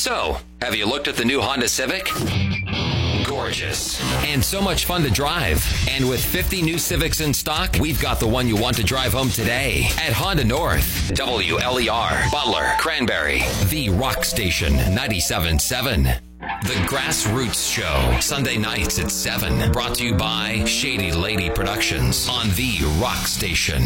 So, have you looked at the new Honda Civic? Gorgeous. And so much fun to drive. And with 50 new Civics in stock, we've got the one you want to drive home today at Honda North. WLER, Butler, Cranberry, the Rock Station 97.7. The Grassroots Show, Sunday nights at 7. Brought to you by Shady Lady Productions on the Rock Station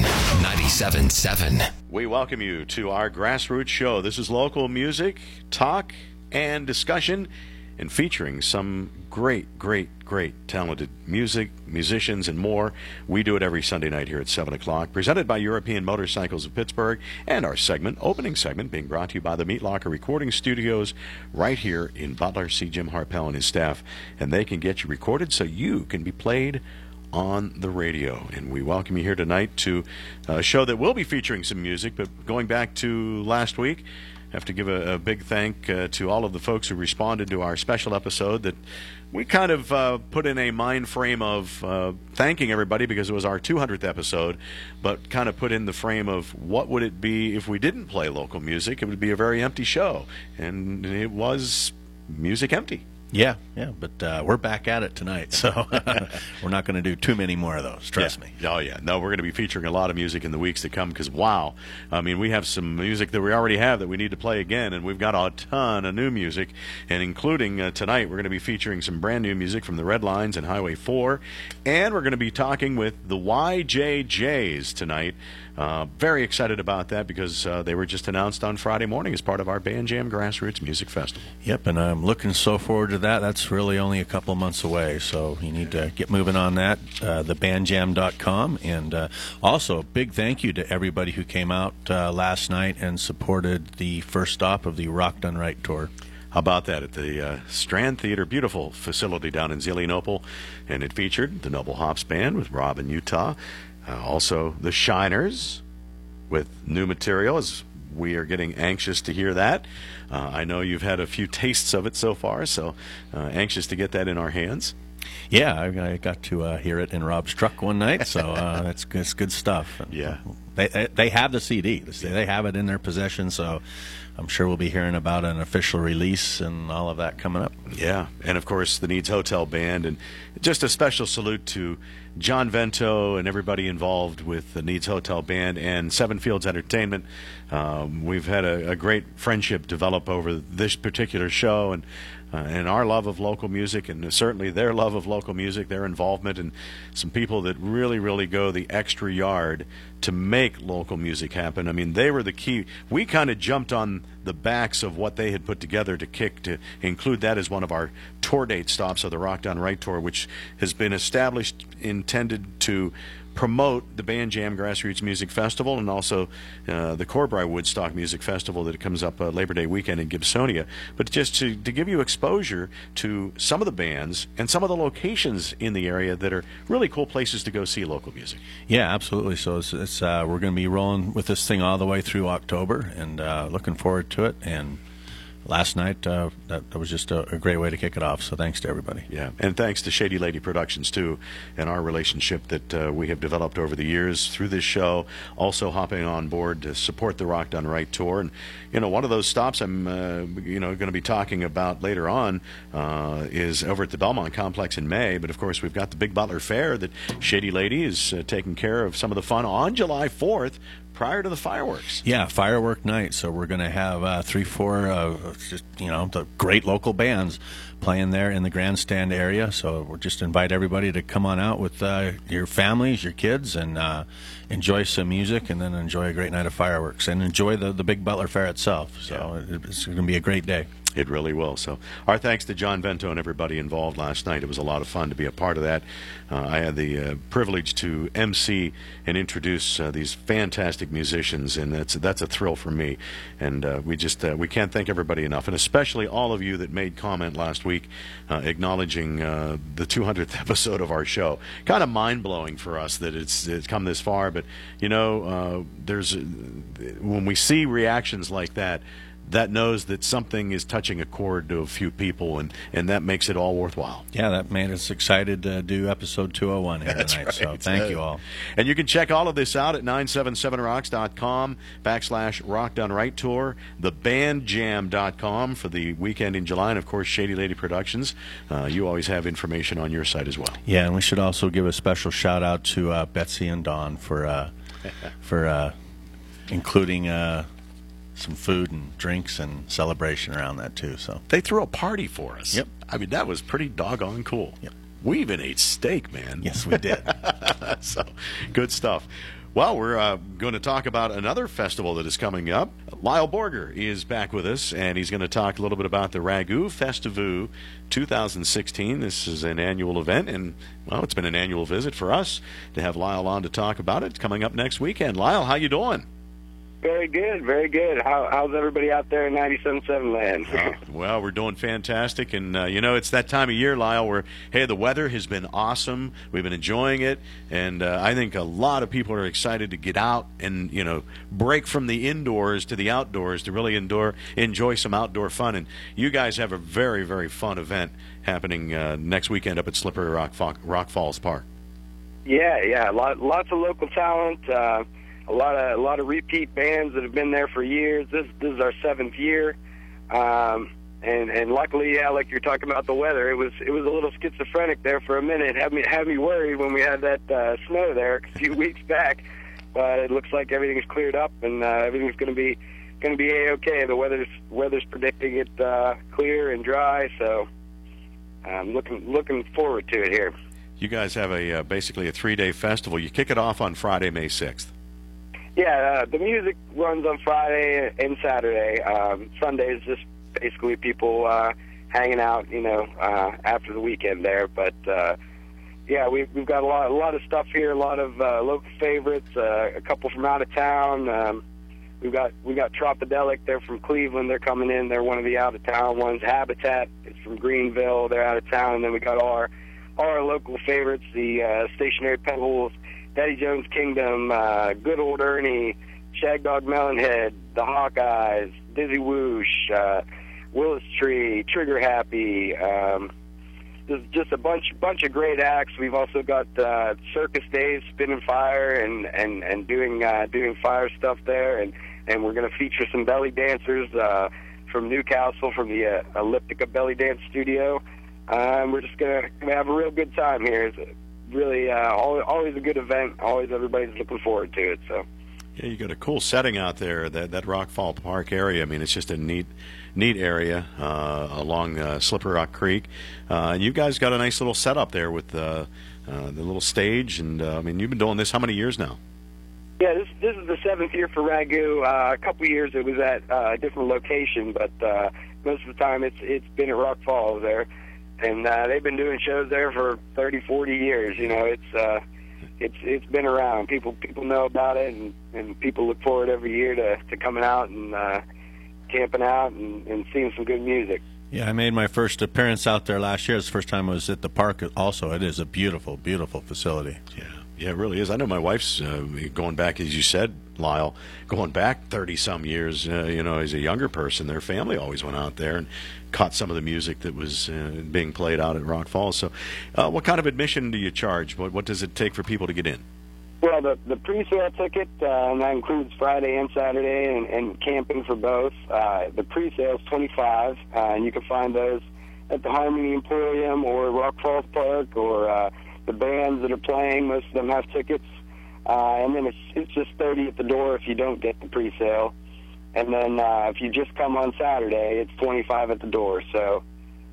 97.7. We welcome you to our Grassroots Show. This is local music, talk, and discussion, and featuring some great talented musicians, and more. We do it every Sunday night here at 7 o'clock, presented by European Motorcycles of Pittsburgh, and our opening segment, being brought to you by the Meat Locker Recording Studios right here in Butler. See Jim Harpel and his staff, and they can get you recorded so you can be played on the radio. And we welcome you here tonight to a show that will be featuring some music. But going back to last week, I have to give a big thank to all of the folks who responded to our special episode that we kind of put in a mind frame of thanking everybody because it was our 200th episode, but kind of put in the frame of what would it be if we didn't play local music. It would be a very empty show, and it was music empty. Yeah, but we're back at it tonight, so we're not going to do too many more of those, trust me. Oh, yeah. No, we're going to be featuring a lot of music in the weeks to come because, wow, I mean, we have some music that we already have that we need to play again, and we've got a ton of new music, and including tonight, we're going to be featuring some brand new music from the Red Lines and Highway 4, and we're going to be talking with the YJJs tonight. Very excited about that because they were just announced on Friday morning as part of our Band Jam Grassroots Music Festival. Yep, and I'm looking so forward to that. That's really only a couple of months away, so you need to get moving on that, thebandjam.com. And also, big thank you to everybody who came out last night and supported the first stop of the Rock Done Right tour. How about that at the Strand Theater, beautiful facility down in Zelienople, and it featured the Noble Hops Band with Rob in Utah. Also, the Shiners with new material, as we are getting anxious to hear that. I know you've had a few tastes of it so far, so anxious to get that in our hands. Yeah, I got to hear it in Rob's truck one night, so it's good stuff. Yeah. They have the CD. They have it in their possession, so I'm sure we'll be hearing about an official release and all of that coming up. Yeah, and of course the Needs Hotel Band, and just a special salute to John Vento and everybody involved with the Needs Hotel Band and Seven Fields Entertainment. We've had a great friendship develop over this particular show, and our love of local music, and certainly their love of local music, their involvement, and some people that really go the extra yard to make local music happen. I mean, they were the key. We kind of jumped on the backs of what they had put together to include that as one of our tour date stops of the Rock Done Right tour, which has been established, intended to promote the Band Jam Grassroots Music Festival and also the Corbry Woodstock Music Festival that comes up Labor Day weekend in Gibsonia, but just to give you exposure to some of the bands and some of the locations in the area that are really cool places to go see local music. Yeah, absolutely. So it's we're going to be rolling with this thing all the way through October, and looking forward to it. And last night, that was just a great way to kick it off, so thanks to everybody. Yeah, and thanks to Shady Lady Productions, too, and our relationship that we have developed over the years through this show, also hopping on board to support the Rock Done Right tour. And, one of those stops I'm, going to be talking about later on is over at the Belmont Complex in May, but, of course, we've got the Big Butler Fair that Shady Lady is taking care of some of the fun on July 4th, prior to the fireworks. Yeah, firework night. So we're going to have 3-4 the great local bands playing there in the grandstand area. So we'll just invite everybody to come on out with your families, your kids, and enjoy some music, and then enjoy a great night of fireworks, and enjoy the Big Butler Fair itself. So it's going to be a great day. It really will. So our thanks to John Vento and everybody involved last night. It was a lot of fun to be a part of that. I had the privilege to MC and introduce these fantastic musicians, and that's a thrill for me. And we can't thank everybody enough, and especially all of you that made comment last week acknowledging the 200th episode of our show. Kind of mind-blowing for us that it's come this far, but when we see reactions like that, that knows that something is touching a chord to a few people, and that makes it all worthwhile. Yeah, that made us excited to do episode 201 here tonight. Right. So thank you all. And you can check all of this out at 977rocks.com/Rock Done Right Tour, thebandjam.com for the weekend in July, and of course Shady Lady Productions. You always have information on your site as well. Yeah, and we should also give a special shout out to Betsy and Dawn for including some food and drinks and celebration around that too. So They threw a party for us. Yep. I mean, that was pretty doggone cool. Yep. We even ate steak, man. yes, we did. So, good stuff. Well, we're going to talk about another festival that is coming up. Lyle Borger is back with us, and he's going to talk a little bit about the Ragu Festivu 2016. This is an annual event, and, well, it's been an annual visit for us to have Lyle on to talk about it. It's coming up next weekend. Lyle, how you doing? Very good, very good. How's everybody out there in 97.7 land? Well, we're doing fantastic, and it's that time of year, Lyle, where, hey, the weather has been awesome. We've been enjoying it, and I think a lot of people are excited to get out and, break from the indoors to the outdoors to really enjoy some outdoor fun. And you guys have a very, very fun event happening next weekend up at Slippery Rock Falls Park. Yeah, lots of local talent. A lot of repeat bands that have been there for years. This is our 7th year, and luckily, yeah, like you're talking about the weather, it was a little schizophrenic there for a minute. Had me worried when we had that snow there a few weeks back, but it looks like everything's cleared up and everything's going to be a-okay. The weather's predicting it clear and dry, so I'm looking forward to it here. You guys have basically a 3-day festival. You kick it off on Friday, May 6th. Yeah, the music runs on Friday and Saturday. Sunday is just basically people hanging out, after the weekend there. But yeah, we've got a lot of stuff here, a lot of local favorites, a couple from out of town. We got Tropodelic. They're from Cleveland. They're coming in. They're one of the out of town ones. Habitat is from Greenville. They're out of town. And then we got all our local favorites, the Stationary Pebbles, Daddy Jones Kingdom, Good Old Ernie, Shagdog Melonhead, the Hawkeyes, Dizzy Whoosh, Willis Tree, Trigger Happy. There's just a bunch of great acts. We've also got Circus Days, Spinning Fire, and doing fire stuff there, and we're going to feature some belly dancers from Newcastle, from the Elliptica Belly Dance Studio. We're just going to have a real good time here. It's really always a good event. Always everybody's looking forward to it. So. Yeah, you got a cool setting out there, that Rockfall Park area. I mean, it's just a neat area along Slippery Rock Creek. And you guys got a nice little setup there with the little stage. And I mean, you've been doing this how many years now? Yeah, this is the 7th year for Ragu. A couple years it was at a different location, but most of the time it's been at Rock Falls there. And they've been doing shows there for 30, 40 years. It's been around. People know about it, and people look forward every year to coming out and camping out and seeing some good music. Yeah, I made my first appearance out there last year. It's the first time I was at the park also. It is a beautiful, beautiful facility. Yeah, it really is. I know my wife's going back, as you said, Lyle, going back 30-some years, as a younger person. Their family always went out there and caught some of the music that was being played out at Rock Falls. So what kind of admission do you charge? What does it take for people to get in? Well, the pre-sale ticket, and that includes Friday and Saturday and camping for both. The pre-sale is $25, and you can find those at the Harmony Emporium or Rock Falls Park or the bands that are playing. Most of them have tickets. And then it's just $30 at the door if you don't get the pre-sale. And then if you just come on Saturday, it's $25 at the door. So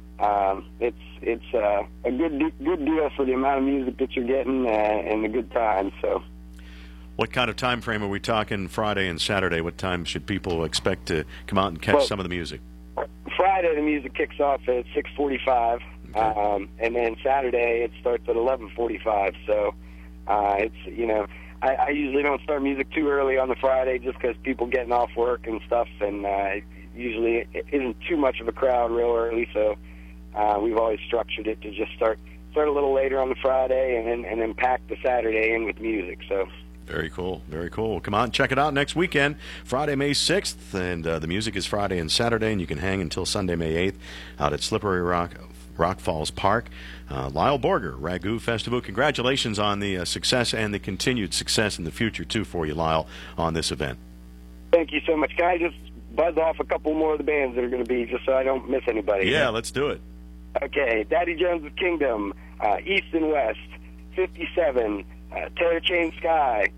it's a good deal for the amount of music that you're getting and the good time. So, what kind of time frame are we talking? Friday and Saturday? What time should people expect to come out and catch some of the music? Friday the music kicks off at 6:45, okay. And then Saturday it starts at 11:45. So it's I usually don't start music too early on the Friday just because people getting off work and stuff, and usually it isn't too much of a crowd real early. So we've always structured it to just start a little later on the Friday and then pack the Saturday in with music. So Very cool. Very cool. Come on, check it out next weekend, Friday, May 6th. And the music is Friday and Saturday, and you can hang until Sunday, May 8th out at Slippery Rock Falls Park. Lyle Borger, Ragu Festival. Congratulations on the success and the continued success in the future, too, for you, Lyle, on this event. Thank you so much. Can I just buzz off a couple more of the bands that are going to be, just so I don't miss anybody? Yeah, let's do it. Okay, Daddy Jones' Kingdom, East and West, 57, Terror Chain Sky,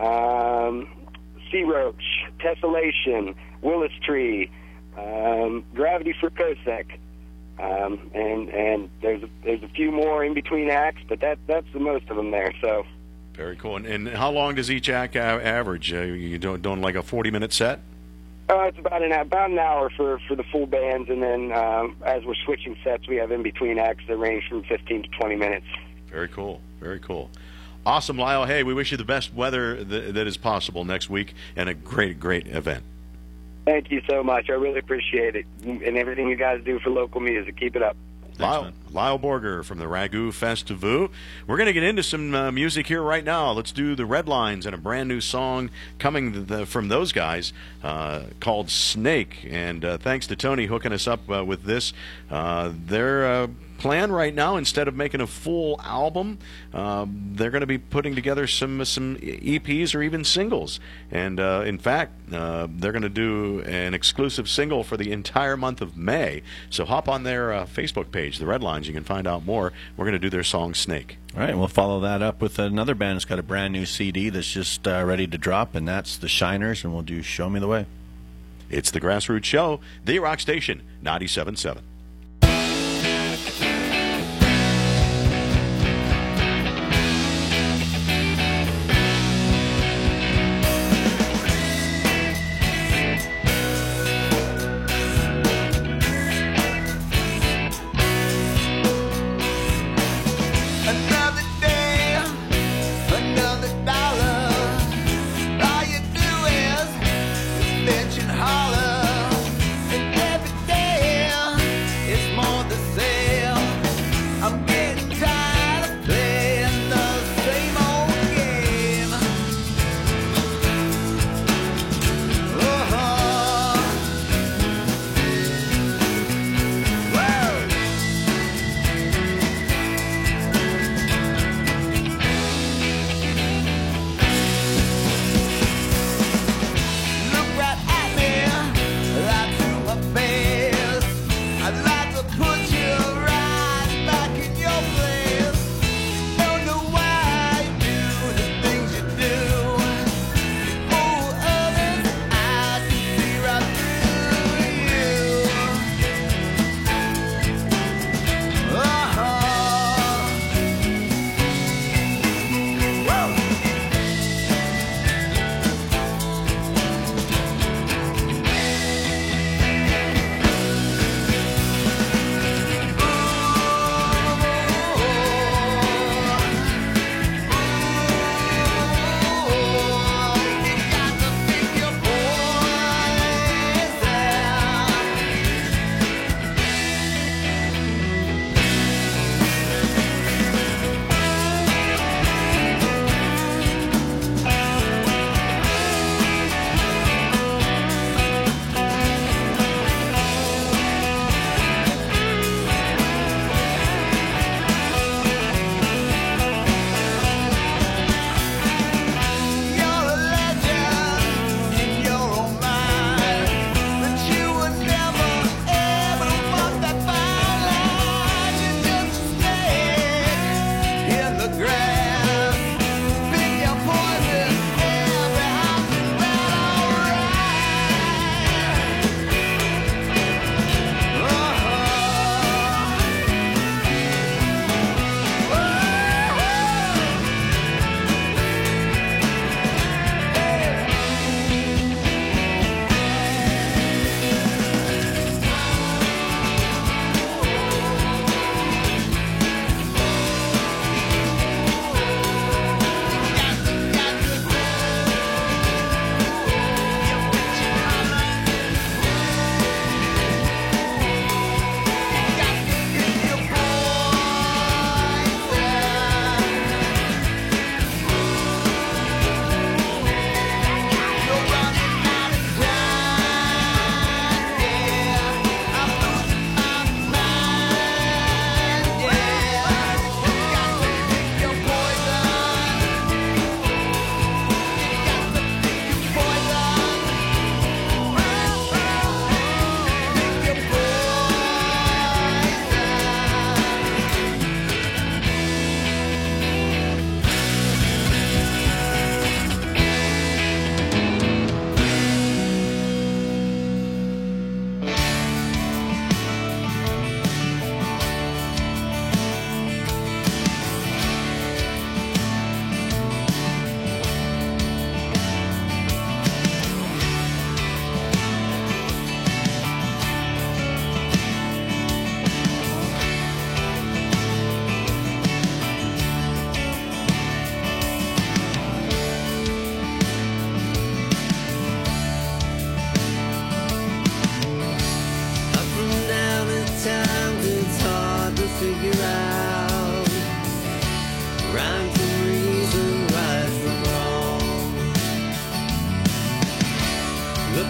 Sea Roach, Tessellation, Willis Tree, Gravity for Kosek, and there's a few more in between acts, but that's the most of them there. So very cool. And how long does each act average? You doing like a 40-minute set? It's about an hour for the full bands, and then as we're switching sets, we have in between acts that range from 15 to 20 minutes. Very cool. Very cool. Awesome, Lyle. Hey, we wish you the best weather that is possible next week, and a great, great event. Thank you so much. I really appreciate it, and everything you guys do for local music. Keep it up. Lyle Borger from the Ragu Festival. We're going to get into some music here right now. Let's do the Redlines and a brand new song coming from those guys called Snake. And thanks to Tony hooking us up with this. Their plan right now, instead of making a full album, they're going to be putting together some EPs or even singles. And in fact, they're going to do an exclusive single for the entire month of May. So hop on their Facebook page, The Redlines. You can find out more. We're going to do their song Snake. All right, we'll follow that up with another band that's got a brand new CD that's just ready to drop, and that's The Shiners, and we'll do Show Me the Way. It's the Grassroots Show, the Rock Station, 97.7. Holler, and every day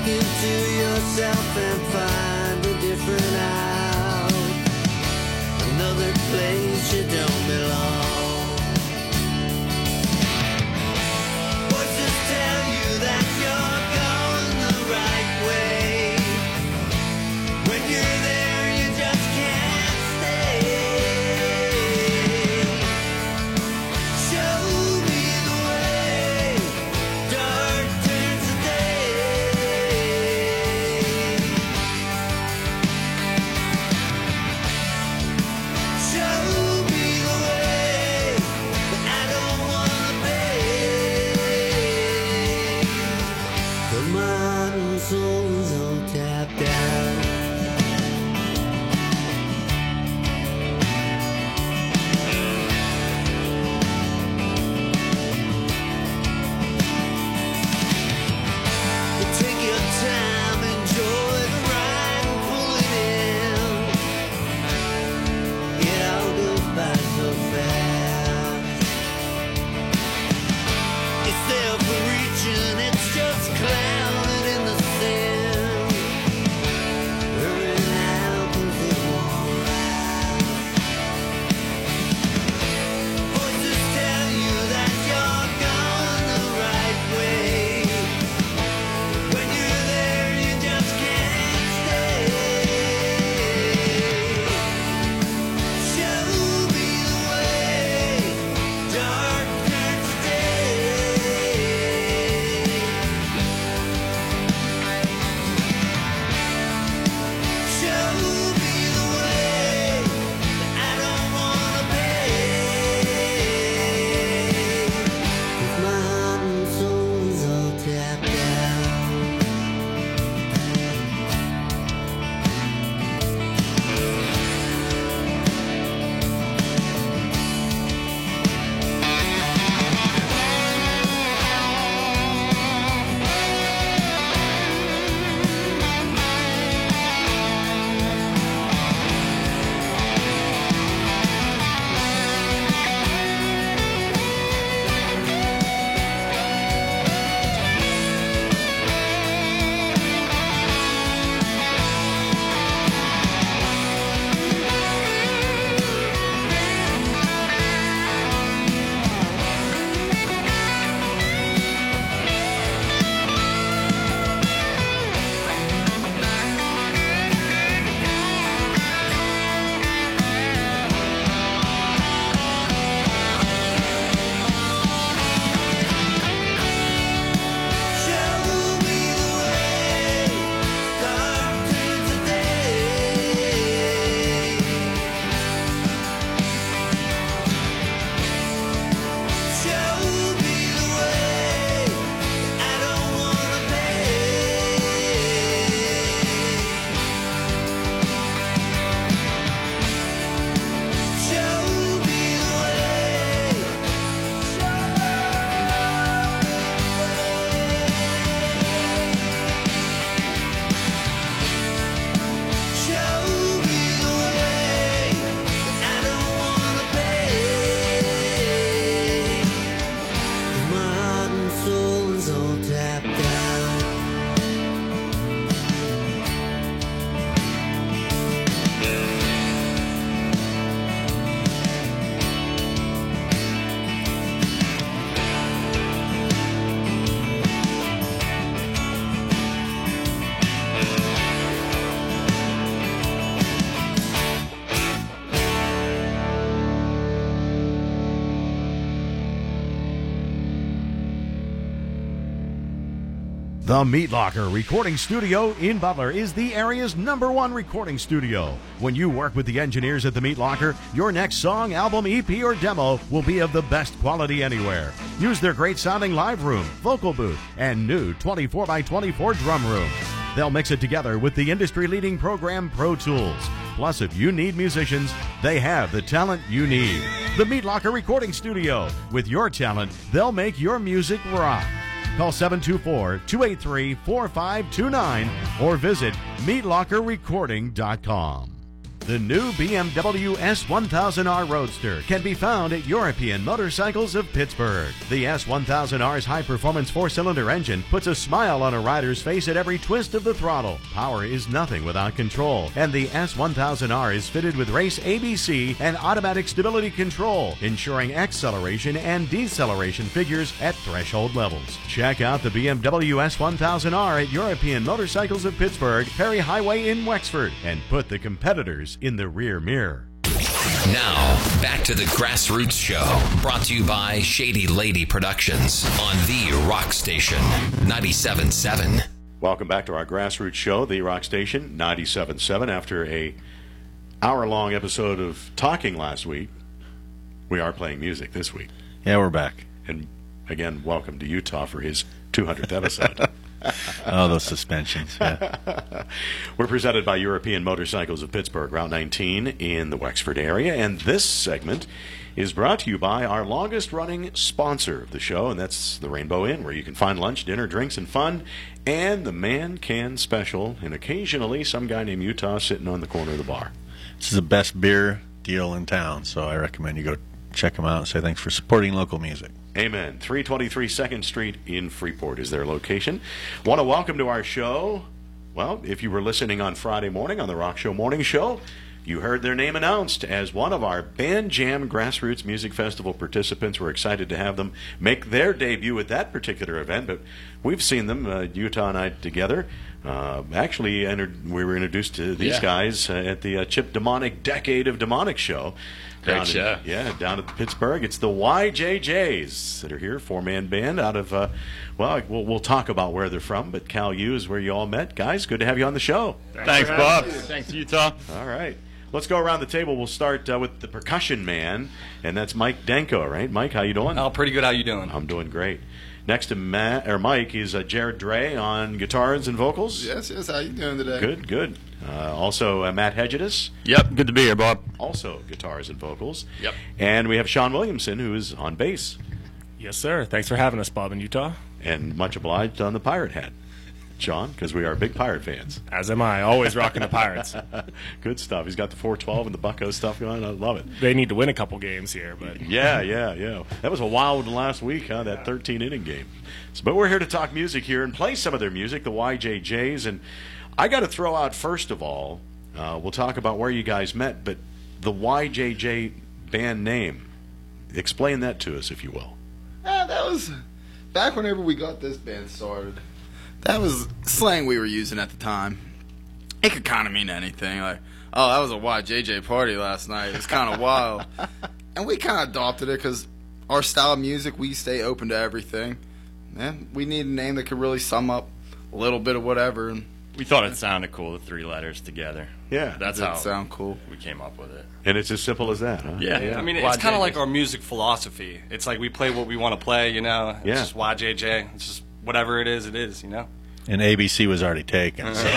into yourself and find a different out. Another place you don't belong. Voices tell you that you're going the right way. When you're there, you just can't stay. Show me the way. Dark turns to day. Show me the way, but I don't wanna pay. 'Cause my heart and soul is all tapped out. Take your time, enjoy the ride and pull it in. It all goes by so fast. It's there for reaching, it's just clouded in the sand. Hurry now, 'cause it won't last. Voices tell you that you're going the right way. When you're there, you just can't stay. Show me the way. Dark turns to day. Show me the way, but I don't wanna pay. 'Cause my heart and soul is all tapped out. Show me the way. Dark turns to day. Show me the way. I don't wanna pay. Show me the way. Show me the way. I don't wanna pay. My heart and soul is all tapped out. The Meat Locker Recording Studio in Butler is the area's #1 recording studio. When you work with the engineers at the Meat Locker, your next song, album, EP, or demo will be of the best quality anywhere. Use their great sounding live room, vocal booth, and new 24x24 drum room. They'll mix it together with the industry-leading program Pro Tools. Plus, if you need musicians, they have the talent you need. The Meat Locker Recording Studio. With your talent, they'll make your music rock. Call 724-283-4529 or visit meatlockerrecording.com. The new BMW S1000R Roadster can be found at European Motorcycles of Pittsburgh. The S1000R's high-performance four-cylinder engine puts a smile on a rider's face at every twist of the throttle. Power is nothing without control, and the S1000R is fitted with race ABC and automatic stability control, ensuring acceleration and deceleration figures at threshold levels. Check out the BMW S1000R at European Motorcycles of Pittsburgh, Perry Highway in Wexford, and put the competitors in the rear mirror. Now, back to the Grassroots Show, brought to you by Shady Lady Productions on The Rock Station, 97.7. Welcome back to our Grassroots Show, The Rock Station, 97.7. After a hour-long episode of talking last week, we are playing music this week. Yeah, we're back. And again, welcome to Utah for his 200th episode. Oh, those suspensions. Yeah. We're presented by European Motorcycles of Pittsburgh, Route 19 in the Wexford area. And this segment is brought to you by our longest-running sponsor of the show, and that's the Rainbow Inn, where you can find lunch, dinner, drinks, and fun, and the Man Can Special, and occasionally some guy named Utah sitting on the corner of the bar. This is the best beer deal in town, so I recommend you go check them out and say thanks for supporting local music. Amen. 323 2nd Street in Freeport is their location. Want to welcome to our show, well, if you were listening on Friday morning on the Rock Show Morning Show, you heard their name announced as one of our Band Jam Grassroots Music Festival participants. We're excited to have them make their debut at that particular event, but we've seen them, Utah and I, together. Actually, we were introduced to these guys at the Chip Demonic Decade of Demonic show. Great show. Down at Pittsburgh. It's the YJJs that are here, four-man band out of, we'll talk about where they're from, but Cal U is where you all met. Guys, good to have you on the show. Thanks, Bob. Thanks, Utah. All right. Let's go around the table. We'll start with the percussion man, and that's Mike Denko, right? Mike, how you doing? Oh, pretty good. How you doing? I'm doing great. Next to Mike is Jared Dre on guitars and vocals. Yes. How you doing today? Good. Also, Matt Hedges. Yep, good to be here, Bob. Also, guitars and vocals. Yep. And we have Sean Williamson, who is on bass. Yes, sir. Thanks for having us, Bob, in Utah. And much obliged on the pirate hat, Sean, because we are big pirate fans. As am I. Always rocking the Pirates. Good stuff. He's got the 412 and the Bucko stuff going on. I love it. They need to win a couple games here, but Yeah. That was a wild one last week, huh? That 13-inning game. But we're here to talk music here and play some of their music, the YJJs. And I got to throw out, first of all, we'll talk about where you guys met, but the YJJ band name. Explain that to us, if you will. That was back whenever we got this band started. That was slang we were using at the time. It could kind of mean anything. Like, oh, that was a YJJ party last night. It was kind of wild. And we kind of adopted it because our style of music, we stay open to everything. And we need a name that could really sum up a little bit of whatever. And We thought it sounded cool, the three letters together. Yeah. That's it how sound cool. we came up with it. And it's as simple as that, huh? Yeah. I mean, it's kind of like our music philosophy. It's like we play what we want to play, you know. It's just YJJ. It's just whatever it is, you know. And ABC was already taken. So.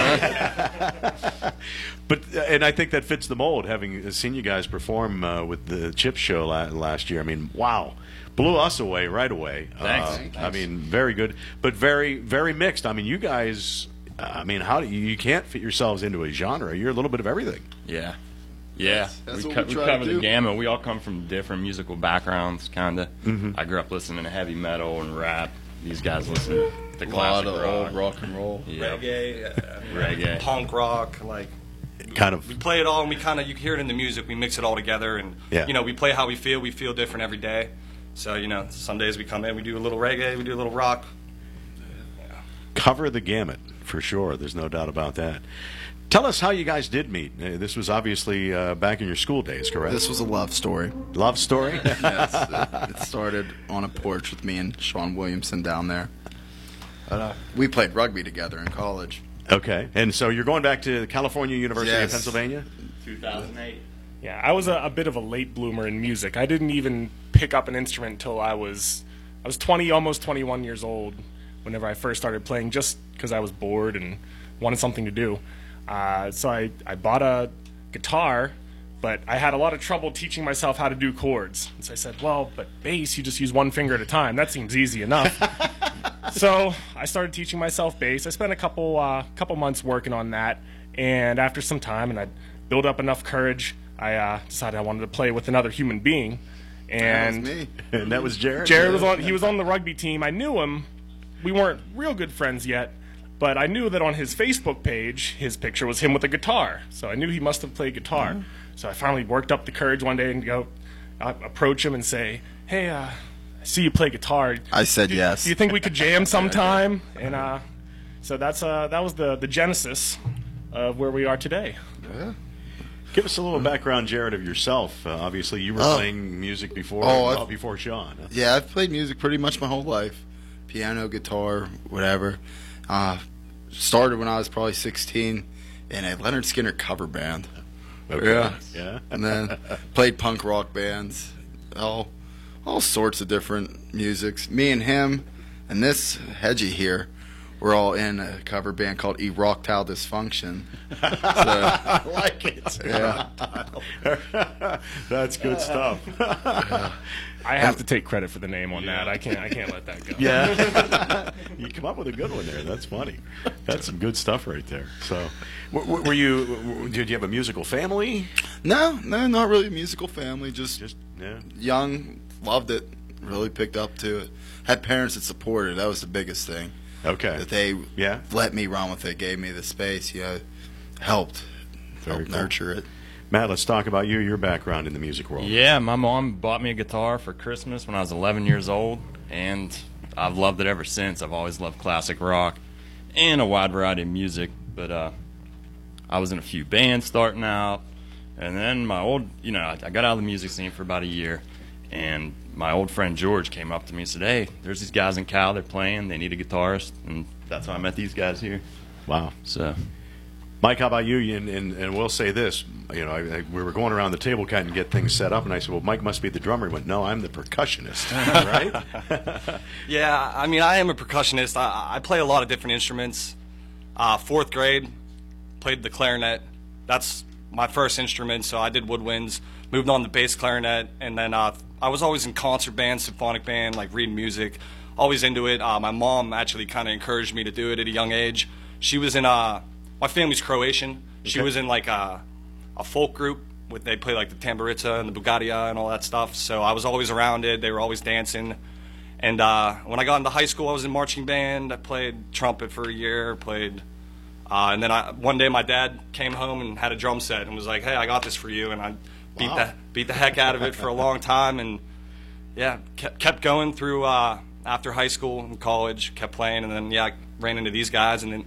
And I think that fits the mold, having seen you guys perform with the Chip Show last year. I mean, wow. Blew us away right away. Thanks. I mean, very good, but very, very mixed. I mean, you guys, you can't fit yourselves into a genre. You're a little bit of everything. Yeah. That's we what we try to cover the do. gamut. We all come from different musical backgrounds, kind of. Mm-hmm. I grew up listening to heavy metal and rap. These guys listen to A lot classic of rock. old rock and roll. Yeah. Reggae, punk rock, like Kind of. we play it all, and we kind of you hear it in the music. We mix it all together, and Yeah. you know we play how we feel. We feel different every day. So you know, some days we come in, we do a little reggae, we do a little rock. Cover the gamut, for sure. There's no doubt about that. Tell us how you guys did meet. This was obviously back in your school days, correct? This was a love story. Love story? Yes, it started on a porch with me and Sean Williamson down there. We played rugby together in college. Okay. And so you're going back to California University of Yes. Pennsylvania? 2008. yeah, I was a bit of a late bloomer in music. I didn't even pick up an instrument until I was 20, almost 21 years old whenever I first started playing, just because I was bored and wanted something to do. So I bought a guitar, but I had a lot of trouble teaching myself how to do chords. And so I said, well, but bass, you just use one finger at a time. That seems easy enough. So I started teaching myself bass. I spent a couple months working on that, and after some time, and I'd built up enough courage. I decided I wanted to play with another human being, and That was me. And that was Jared. Jared was on. He was on the rugby team. I knew him. We weren't real good friends yet, but I knew that on his Facebook page, his picture was him with a guitar. So I knew he must have played guitar. So I finally worked up the courage one day and go approach him and say, "Hey, I see you play guitar. I said yes. Do you think we could jam sometime?" And so that was the genesis of where we are today. Yeah. Give us a little background, Jared, of yourself. Obviously, you were playing music before before Sean. Yeah, I've played music pretty much my whole life. Piano, guitar, whatever. Started when I was probably 16 in a Leonard Skinner cover band. Okay. Yeah. And then played punk rock bands, all sorts of different musics. Me and him and this Hedgie here, we're all in a cover band called Erectile Dysfunction. I like it. Yeah. That's good stuff. I have to take credit for the name on that. I can't let that go. Yeah. You come up with a good one there. That's funny. That's some good stuff right there. So, were you? Did you have a musical family? No, not really a musical family. Just yeah. young, loved it, really picked up to it. Had parents that supported. That was the biggest thing. Okay. That they Yeah. let me run with it, gave me the space, helped Very cool. nurture it. Matt, let's talk about your background in the music world. Yeah, my mom bought me a guitar for Christmas when I was 11 years old, and I've loved it ever since. I've always loved classic rock and a wide variety of music, but I was in a few bands starting out, and then I got out of the music scene for about a year, and my old friend George came up to me and said, "Hey, there's these guys in Cal, they're playing, they need a guitarist," and that's how I met these guys here. Wow. So, Mike, how about you? And we'll say this. We were going around the table kind of get things set up, and I said, "Well, Mike must be the drummer." He went, "No, I'm the percussionist." Right? Yeah, I mean, I am a percussionist. I play a lot of different instruments. 4th grade, played the clarinet. That's my first instrument, so I did woodwinds. Moved on to bass clarinet, and then I was always in concert band, symphonic band, like reading music. Always into it. My mom actually kind of encouraged me to do it at a young age. She was in my family's Croatian. She was in like a folk group. They play like the tamburica and the bugatia and all that stuff. So I was always around it. They were always dancing. And when I got into high school, I was in marching band. I played trumpet for a year. And then one day my dad came home and had a drum set and was like, "Hey, I got this for you." And I beat the heck out of it for a long time. And yeah, kept going through after high school and college. Kept playing, and then I ran into these guys, and then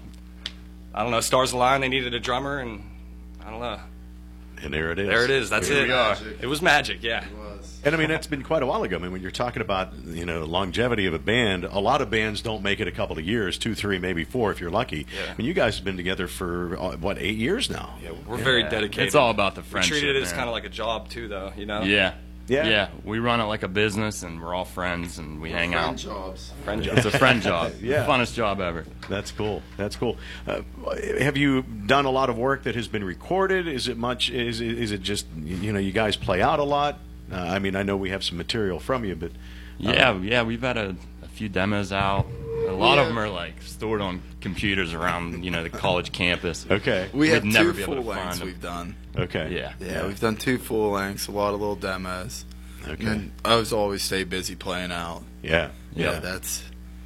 I don't know, stars aligned. They needed a drummer, and I don't know. And there it is. There it is. That's Here it. we are. It was magic, yeah. It was. And I mean, that's been quite a while ago. I mean, when you're talking about longevity of a band, a lot of bands don't make it a couple of years, 2, 3, maybe 4 if you're lucky. Yeah. I mean, you guys have been together for 8 years now? Yeah, we're very dedicated. it's all about the friendship. We treated it as man. kind of like a job too, though. Yeah. Yeah, we run it like a business, and we're all friends, and we hang out. Jobs. Friend job. It's a friend job. Yeah. Funnest job ever. That's cool. That's cool. Have you done a lot of work that has been recorded? Is it much? Is it just you guys play out a lot? I mean, I know we have some material from you, but Yeah, we've had a few demos out. A lot of them are like stored on computers around the college campus. Okay. We have We'd never 2 be able to full find lengths them. we've done. Okay. Yeah. Yeah, we've done 2 full lengths, a lot of little demos. Okay. And I was always stay busy playing out. Yeah. Yeah, that's.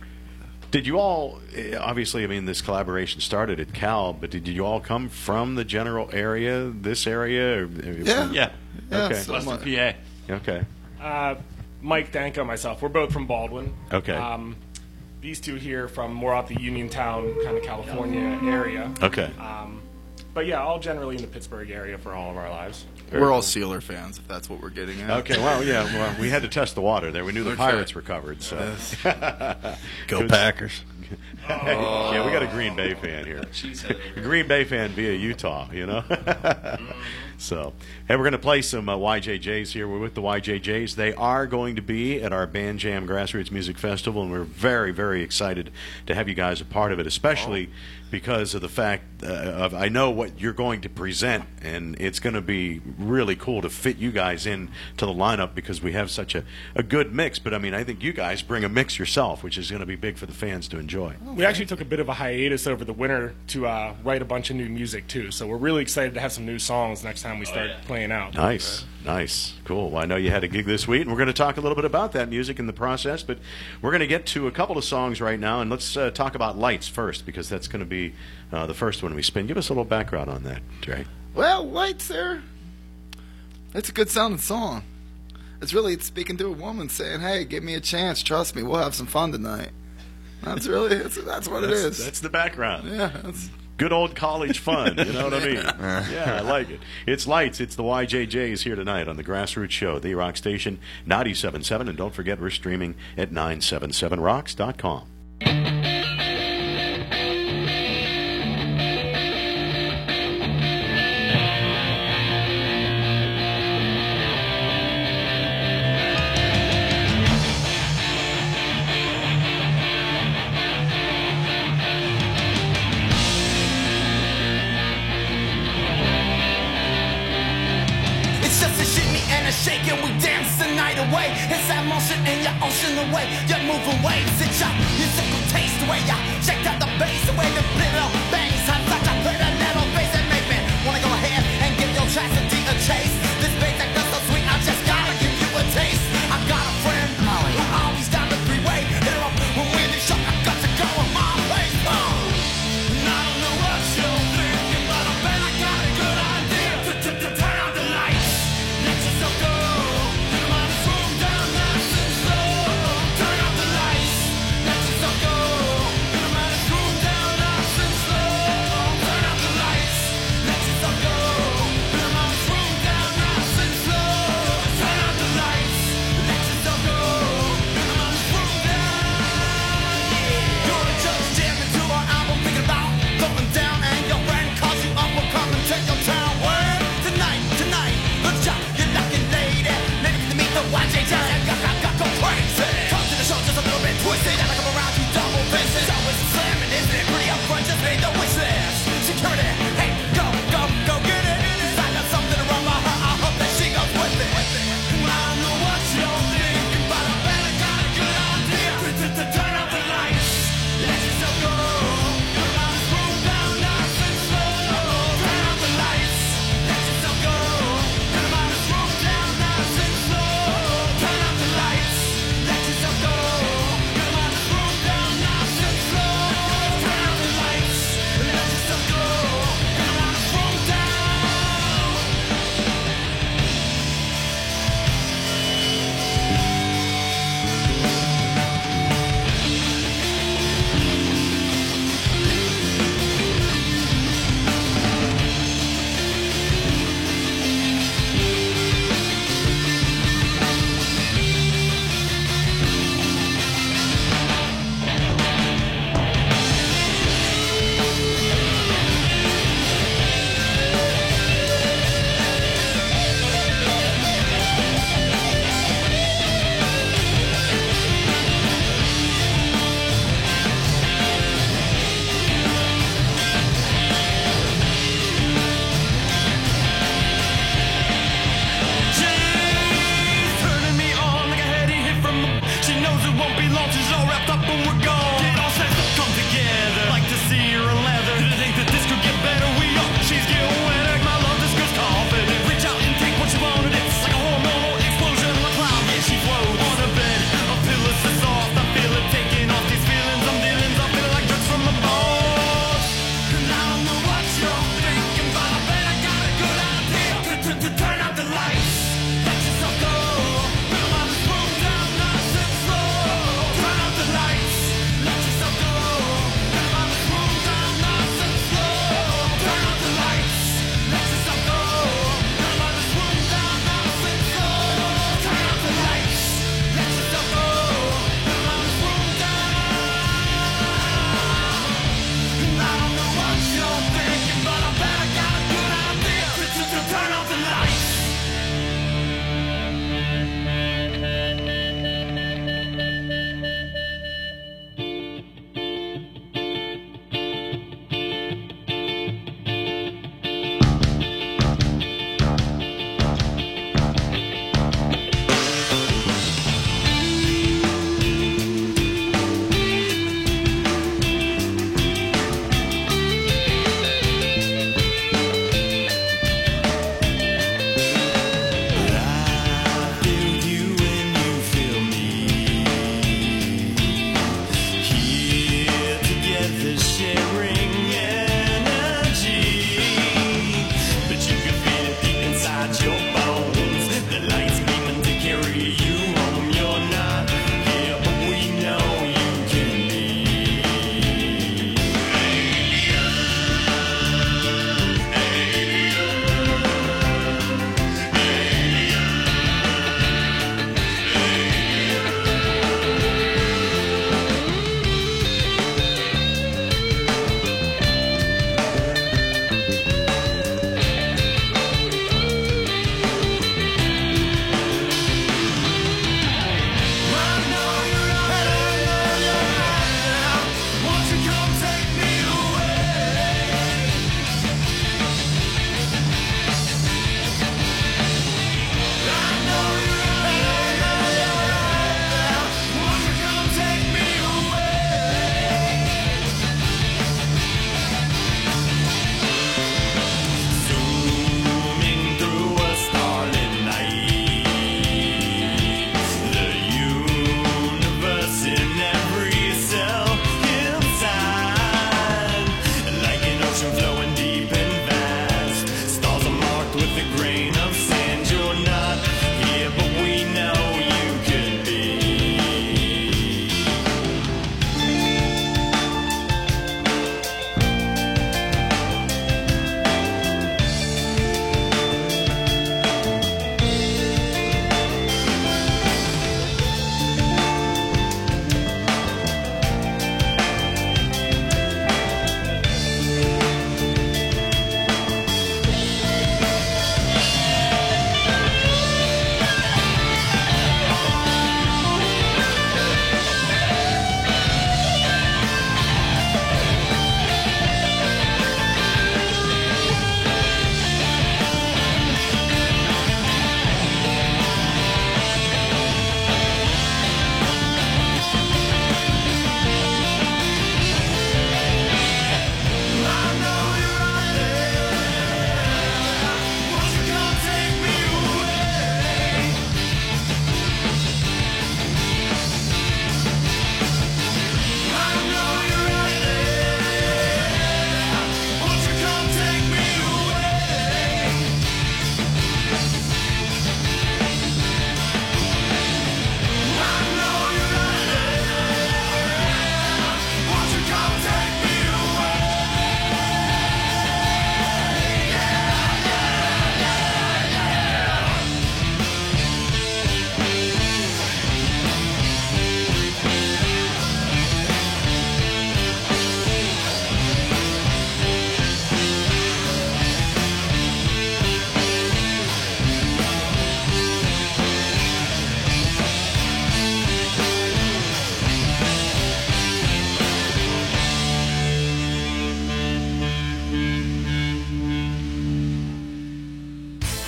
Did you all, obviously, I mean, this collaboration started at Cal, but did you all come from the general area, this area? Yeah. Yeah. Okay. somewhat. Western PA. Okay. Mike, Danko, myself, we're both from Baldwin. Okay. These two here from more out the Uniontown, kind of California area. Okay. But yeah, all generally in the Pittsburgh area for all of our lives. We're all Sealer fans, if that's what we're getting at. Okay, well, we had to test the water there. We knew the Okay. Pirates were covered, so. Go Packers. Yeah, we got a Green Bay fan here. A Green Bay fan via Utah, So, hey, we're going to play some YJJs here. We're with the YJJs. They are going to be at our Band Jam Grassroots Music Festival, and we're very, very excited to have you guys a part of it, especially because of the fact of I know what you're going to present, and it's going to be really cool to fit you guys in to the lineup because we have such a good mix. But, I mean, I think you guys bring a mix yourself, which is going to be big for the fans to enjoy. We actually took a bit of a hiatus over the winter to write a bunch of new music, too. So we're really excited to have some new songs songs next time we start playing out. Nice, nice, cool. Well, I know you had a gig this week, and we're going to talk a little bit about that music in the process, but we're going to get to a couple of songs right now, and let's talk about Lights first, because that's going to be the first one we spin. Give us a little background on that, Jay. Well, Lights there. It's a good sounding song. It's really speaking to a woman saying, hey, give me a chance, trust me, we'll have some fun tonight. That's really, that's what it is. That's the background. Yeah, that's... Good old college fun, you know what I mean? Yeah, I like it. It's Lights. It's the YJJs here tonight on the Grassroots Show, the Rock Station 97.7. And don't forget, we're streaming at 977rocks.com. Shaking, we dance the night away. It's that motion in your ocean away. You're moving waves, it's your musical taste. The way you shake out the bass, the way the little bangs have such a pretty little bass that make me wanna go ahead and give your chastity a chase. This bass that does so sweet, I just gotta give you a taste. I got a friend who always down the freeway. Hit her up when we're in the shop, I got to go in my place. And I don't know what you're thinking, but I bet I got a good idea to turn out the lights. Let yourself go. Turn out the lights, let yourself go.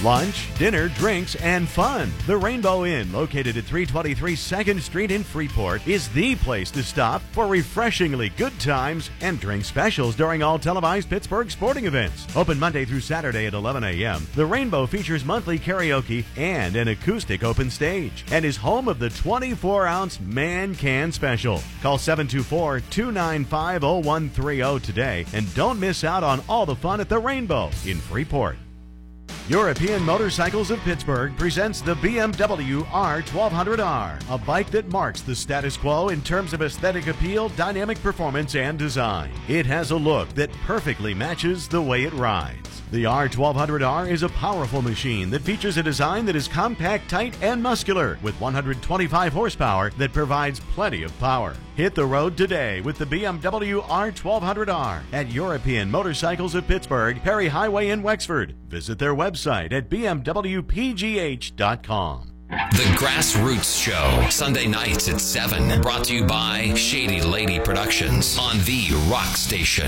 Lunch, dinner, drinks, and fun. The Rainbow Inn, located at 323 2nd Street in Freeport, is the place to stop for refreshingly good times and drink specials during all televised Pittsburgh sporting events. Open Monday through Saturday at 11 a.m., the Rainbow features monthly karaoke and an acoustic open stage and is home of the 24-ounce Man Can Special. Call 724-295-0130 today and don't miss out on all the fun at the Rainbow in Freeport. European Motorcycles of Pittsburgh presents the BMW R1200R, a bike that marks the status quo in terms of aesthetic appeal, dynamic performance, and design. It has a look that perfectly matches the way it rides. The R1200R is a powerful machine that features a design that is compact, tight, and muscular, with 125 horsepower that provides plenty of power. Hit the road today with the BMW R1200R at European Motorcycles of Pittsburgh, Perry Highway in Wexford. Visit their website at bmwpgh.com. The Grassroots Show, Sunday nights at 7. Brought to you by Shady Lady Productions on the Rock Station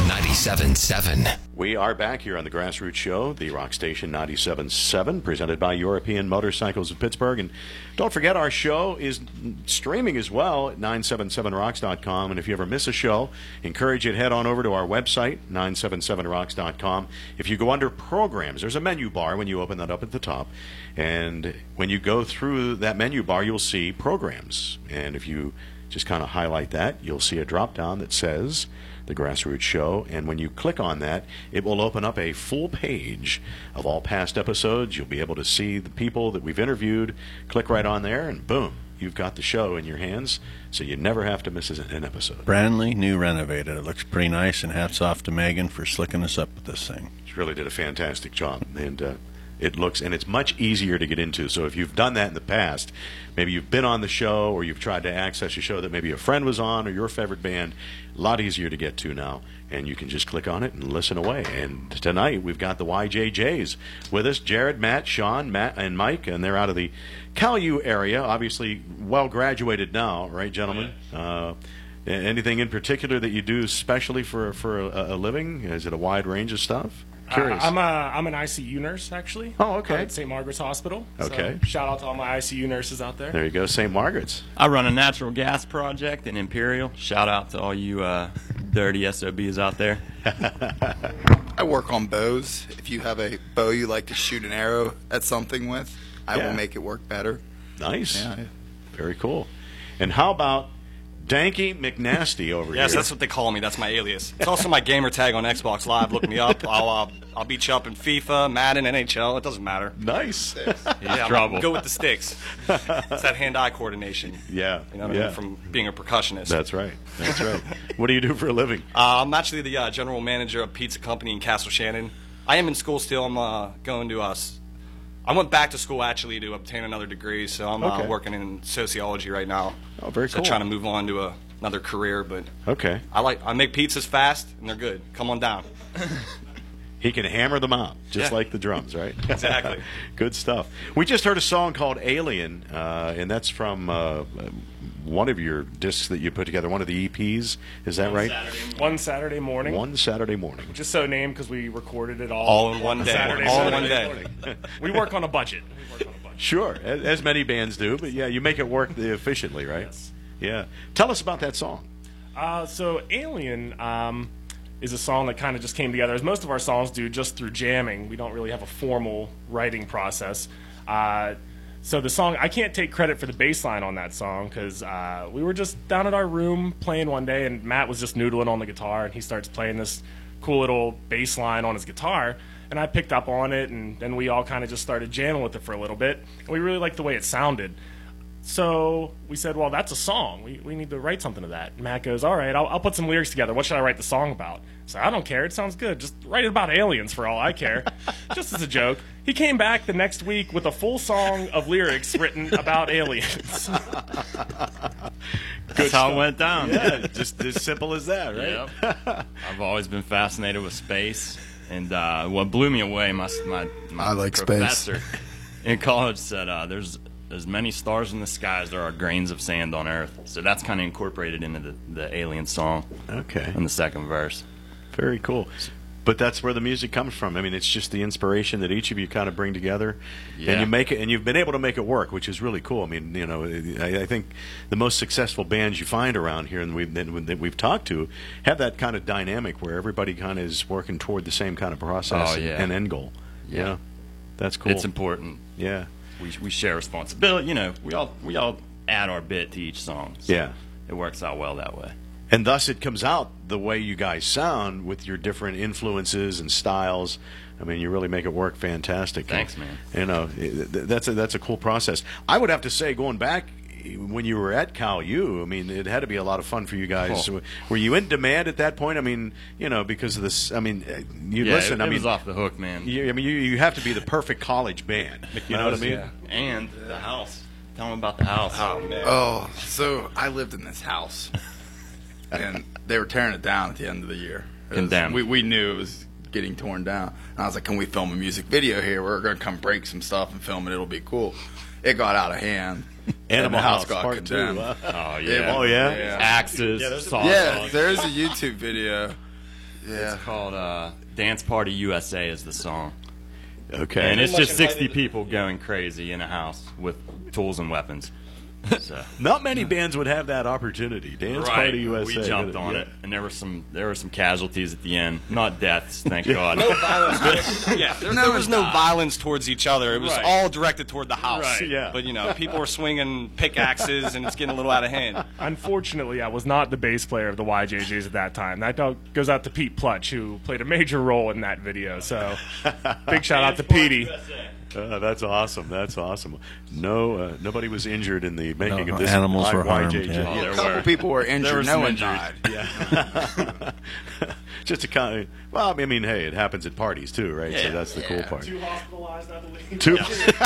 97.7. We are back here on the Grassroots Show, the Rock Station 97.7, presented by European Motorcycles of Pittsburgh. And don't forget, our show is streaming as well at 977rocks.com. And if you ever miss a show, encourage you to head on over to our website, 977rocks.com. If you go under Programs, there's a menu bar when you open that up at the top. And when you go through that menu bar, you'll see Programs. And if you just kind of highlight that, you'll see a drop-down that says The Grassroots Show, and when you click on that, it will open up a full page of all past episodes. You'll be able to see the people that we've interviewed. Click right on there, and boom, you've got the show in your hands, so you never have to miss an episode. Brand new, renovated. It looks pretty nice, and hats off to Megan for slicking us up with this thing. She really did a fantastic job, and it looks, and it's much easier to get into. So if you've done that in the past, maybe you've been on the show or you've tried to access a show that maybe a friend was on or your favorite band, a lot easier to get to now. And you can just click on it and listen away. And tonight we've got the YJJs with us, Jared, Matt, Sean, Matt, and Mike, and they're out of the Caillou area, obviously well graduated now, right, gentlemen? Anything in particular that you do especially for a living? Is it a wide range of stuff? Curious. I'm an ICU nurse, actually. Oh, okay. At St. Margaret's Hospital. Okay. So shout out to all my ICU nurses out there. There you go, St. Margaret's. I run a natural gas project in Imperial. Shout out to all you dirty SOBs out there. I work on bows. If you have a bow you like to shoot an arrow at something with, I will make it work better. Nice. Yeah. Very cool. And how about Danky McNasty over here? Yes, that's what they call me. That's my alias. It's also my gamer tag on Xbox Live. Look me up. I'll beat you up in FIFA, Madden, NHL. It doesn't matter. Nice. Yeah, Trouble. I'm good with the sticks. It's that hand-eye coordination. Yeah. You know what I mean? From being a percussionist. That's right. That's right. What do you do for a living? I'm actually the general manager of a pizza company in Castle Shannon. I am in school still. I'm going to I went back to school actually to obtain another degree, so I'm working in sociology right now. Oh, very cool. So trying to move on to another career, but okay. I make pizzas fast and they're good. Come on down. He can hammer them out just like the drums, right? Exactly. Good stuff. We just heard a song called Alien, and that's from one of your discs that you put together, one of the EPs. Is that right? One Saturday morning. One Saturday morning. Just so named because we recorded it all in one day. Saturday Morning. We work on a budget. Sure, as many bands do, but yeah, you make it work efficiently, right? Yes. Yeah. Tell us about that song. So Alien is a song that kind of just came together, as most of our songs do, just through jamming. We don't really have a formal writing process. So the song, I can't take credit for the bass line on that song because we were just down at our room playing one day, and Matt was just noodling on the guitar, and he starts playing this cool little bass line on his guitar, and I picked up on it, and then we all kind of just started jamming with it for a little bit, and we really liked the way it sounded. So we said, well, that's a song. We need to write something to that. Matt goes, all right, I'll put some lyrics together. What should I write the song about? So I don't care. It sounds good. Just write it about aliens for all I care. Just as a joke. He came back the next week with a full song of lyrics written about aliens. That's how it went down. Yeah, just as simple as that, right? Yep. I've always been fascinated with space. And what blew me away, my I like professor in college said there's as many stars in the sky as there are grains of sand on Earth. So that's kind of incorporated into the alien song. Okay. In the second verse. Very cool. But that's where the music comes from. I mean, it's just the inspiration that each of you kind of bring together, and you make it, and you've been able to make it work, which is really cool. I mean, you know, I think the most successful bands you find around here, and that we've talked to, have that kind of dynamic where everybody kind of is working toward the same kind of process and end goal. Yeah, that's cool. It's important. Yeah, we share responsibility. You know, we all add our bit to each song. So it works out well that way. And thus it comes out the way you guys sound with your different influences and styles. I mean, you really make it work fantastic. Thanks, man. You know, that's a cool process. I would have to say, going back when you were at Cal U, I mean, it had to be a lot of fun for you guys. Cool. Were you in demand at that point? I mean, you know, because of this. I mean, listen. It was off the hook, man. I mean, you have to be the perfect college band. You know what I mean? Yeah. And the house. Tell them about the house. Oh, man. Oh, so I lived in this house. And they were tearing it down at the end of the year. Condemned. We knew it was getting torn down. And I was like, can we film a music video here? We're going to come break some stuff and film it. It'll be cool. It got out of hand. Animal and the house House got Part condemned. 2. Oh, yeah. Oh, yeah? Axes. Yeah, there's a YouTube video. Yeah. It's called Dance Party USA is the song. Okay. And it's just 60 people going crazy in a house with tools and weapons. So. Not many bands would have that opportunity. Dance Party USA. We jumped on it, and there were some casualties at the end. Not deaths, thank God. No violence. There was no violence towards each other. It was all directed toward the house. Right, yeah. But, you know, people were swinging pickaxes, and it's getting a little out of hand. Unfortunately, I was not the bass player of the YJJs at that time. That goes out to Pete Plutch, who played a major role in that video. So, big shout out to Petey. That's awesome. That's awesome. No, nobody was injured in the making of this. Animals were harmed. YJJ. Yeah. A couple people were injured. No one died. Yeah. Just to kind of, well, I mean, hey, it happens at parties too, right? Yeah. So that's the cool part. 2 hospitalized, I believe. 2.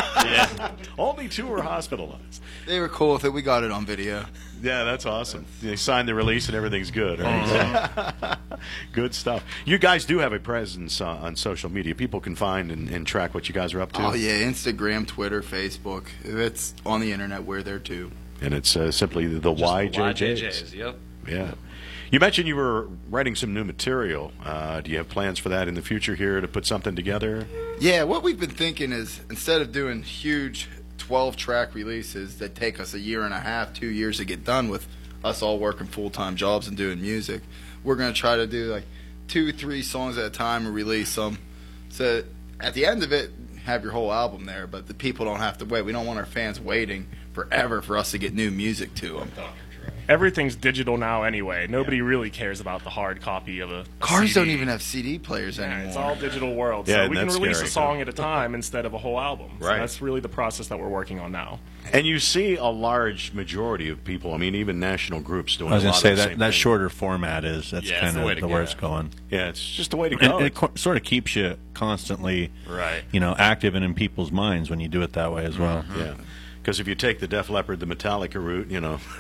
Only 2 were hospitalized. They were cool with it. We got it on video. Yeah, that's awesome. They signed the release and everything's good. Right? Good stuff. You guys do have a presence on social media. People can find and track what you guys are up to. Oh, yeah. Instagram, Twitter, Facebook. If it's on the internet, we're there too. And it's simply the YJJs. Yep. Yeah. You mentioned you were writing some new material. Do you have plans for that in the future here to put something together? Yeah, what we've been thinking is instead of doing huge 12-track releases that take us a year and a half, 2 years to get done with us all working full-time jobs and doing music, we're going to try to do like 2-3 songs at a time and release them. So at the end of it, have your whole album there, but the people don't have to wait. We don't want our fans waiting forever for us to get new music to them. Everything's digital now anyway. Nobody really cares about the hard copy of a Cars CD. don't even have CD players anymore. It's all digital world. Yeah, So and we can that's release scary. a song at a time instead of a whole album. So Right. that's really the process that we're working on now. And you see a large majority of people, I mean, even national groups doing I was a going lot to say of the that same that thing. shorter format that's Yeah, it's kind the way of to the go. where it's going. Yeah, it's just the way to And go. it sort of keeps you constantly, Right. active and in people's minds when you do it that way as well. Yeah, because if you take the Def Leppard, the Metallica route,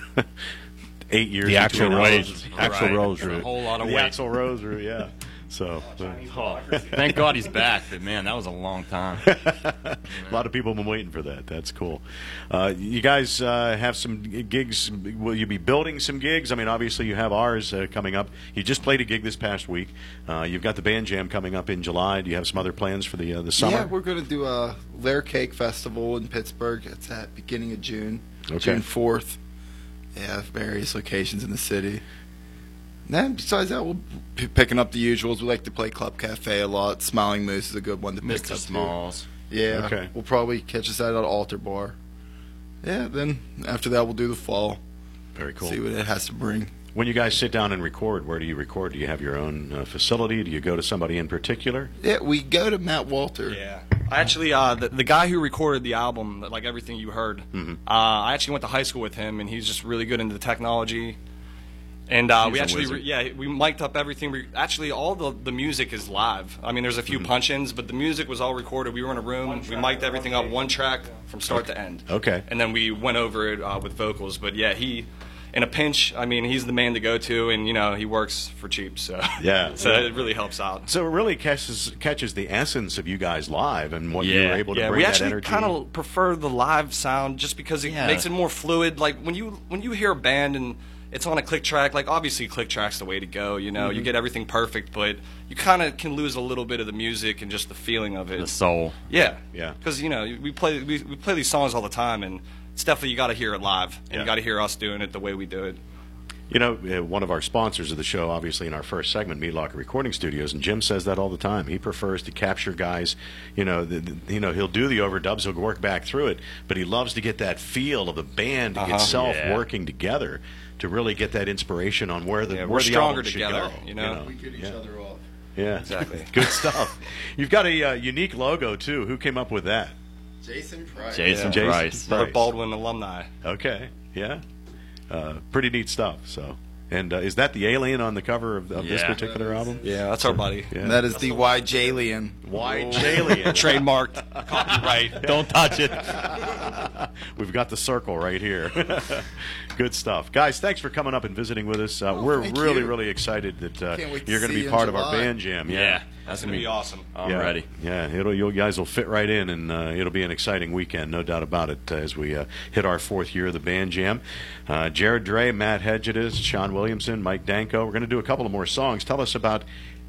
8 years. The between actual those. Rose A route. whole lot of The weight. Axl Rose route, yeah. So Thank God he's back, but man, that was a long time. a lot of people have been waiting for that. That's cool. You guys have some gigs. Will you be building some gigs? I mean, obviously you have ours coming up. You just played a gig this past week. You've got the Band Jam coming up in July. Do you have some other plans for the summer? Yeah, we're going to do a Layer Cake Festival in Pittsburgh. It's at beginning of June, Okay. June 4th. Yeah, various locations in the city. And then besides that, we'll be picking up the usuals. We like to play Club Cafe a lot. Smiling Moose is a good one to pick Mr. up. Smalls. Yeah, Okay. we'll probably catch us at an Altar Bar. Yeah, then after that we'll do the fall. Very cool. See what it has to bring. When you guys sit down and record, where do you record? Do you have your own facility? Do you go to somebody in particular? Yeah, we go to Matt Walter. Yeah. I actually, the guy who recorded the album, like everything you heard, I actually went to high school with him, and he's just really good into the technology. And we a actually, wizard. we mic'd up everything. Actually, all the music is live. I mean, there's a few punch-ins, but the music was all recorded. We were in a room. We mic'd everything up, one track from start to end. Okay. And then we went over it with vocals. But yeah, in a pinch, I mean, he's the man to go to, and he works for cheap. So Yeah. so it really helps out. So it really catches the essence of you guys live and what you were able to Yeah, bring we that actually energy. kind of prefer the live sound just because it makes it more fluid. Like when you hear a band and it's on a click track. Like, obviously, click track's the way to go. You know, you get everything perfect, but you kind of can lose a little bit of the music and just the feeling of it. The soul. Yeah, Yeah. Because we play these songs all the time, and it's definitely you got to hear it live, and Yeah. you got to hear us doing it the way we do it. One of our sponsors of the show, obviously, in our first segment, Meat Locker Recording Studios, and Jim says that all the time. He prefers to capture guys, he'll do the overdubs, he'll work back through it, but he loves to get that feel of the band itself working together to really get that inspiration on where the we're stronger album should together, go, We get each other off. Yeah, Exactly. Good stuff. You've got a unique logo too. Who came up with that? Jason Price. Jason Jason Price. Price. Another Baldwin alumni. Okay, yeah, pretty neat stuff. So, and is that the alien on the cover of this Yeah. particular album? Yeah, that's our buddy. Yeah. That is the YJ-lian. White alien. Trademarked, copyright. Don't touch it. We've got the circle right here. Good stuff. Guys, thanks for coming up and visiting with us. We're thank really, you. really excited that Can't wait to you're going to see be you part in of our July. band jam. Yeah. That's going to be awesome. I'm ready. Yeah, you guys will fit right in, and it'll be an exciting weekend, no doubt about it, as we hit our 4th year of the band jam. Jared Dre, Matt Hedges, Sean Williamson, Mike Danko. We're going to do a couple of more songs. Tell us about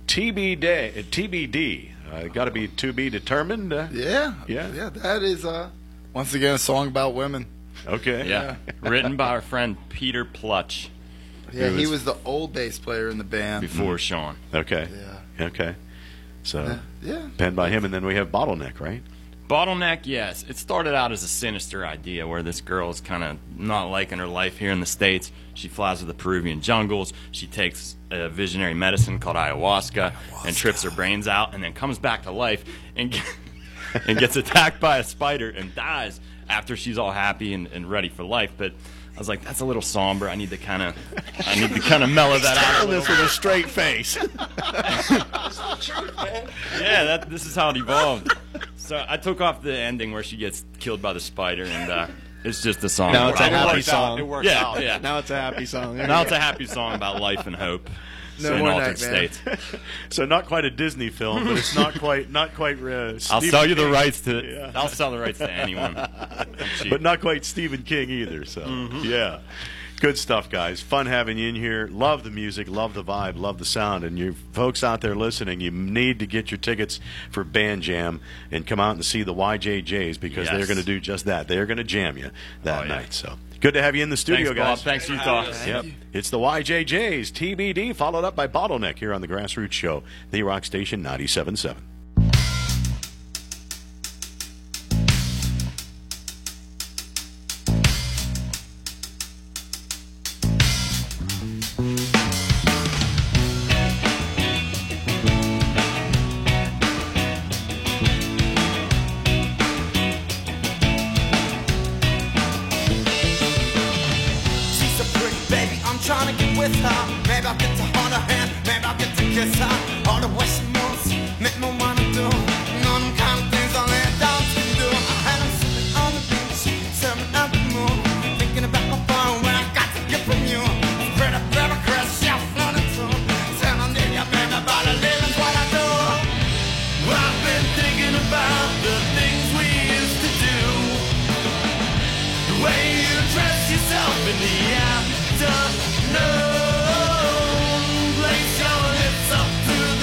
TBD. Got to be to be determined. Yeah. That is once again a song about women. Okay. Yeah. Written by our friend Peter Plutch Yeah, he was the old bass player in the band. before Sean. Okay. Yeah. Okay. So, Yeah. penned by him, and then we have Bottleneck, right? Bottleneck, yes. It started out as a sinister idea where this girl is kind of not liking her life here in the States. She flies to the Peruvian jungles. She takes a visionary medicine called ayahuasca and trips her brains out, and then comes back to life and gets attacked by a spider and dies after she's all happy and ready for life. But I was like, that's a little somber. I need to kind of mellow that out a little. This with a straight face. Yeah, this is how it evolved. So I took off the ending where she gets killed by the spider, and it's just a song. Now it's a It happy works out. song. It works Yeah, out. yeah. Now it's a happy song. Now it's a happy song about life and hope. No in more altered Nightmare. states. So not quite a Disney film, but it's not quite. I'll Stephen sell you the King. rights to. Yeah. I'll sell the rights to anyone. But not quite Stephen King either. So yeah, good stuff, guys. Fun having you in here. Love the music, love the vibe, love the sound. And you folks out there listening, you need to get your tickets for Band Jam and come out and see the YJJs because Yes. they're going to do just that. They're going to jam you that Oh, yeah. night. So good to have you in the studio, Thanks, Bob. guys. Thanks, Utah. Yep. It's the YJJs, TBD, followed up by Bottleneck here on the Grassroots Show, the Rock Station 97.7. She's so pretty, baby, I'm trying to get with her. Maybe I'll get to hold her hand, maybe I'll get to kiss her. All the way she moves, make me wanna do. None of them kind of things only a dog can do. And I'm sitting on the beach, staring at the moon, thinking about my phone when I got to get from you. Spread up, grab a crest, shelf running through. Tell me, did you been about a living's what I do? Well, I've been thinking about the things we used to do. The way you dress yourself in the afternoon, place your lips up to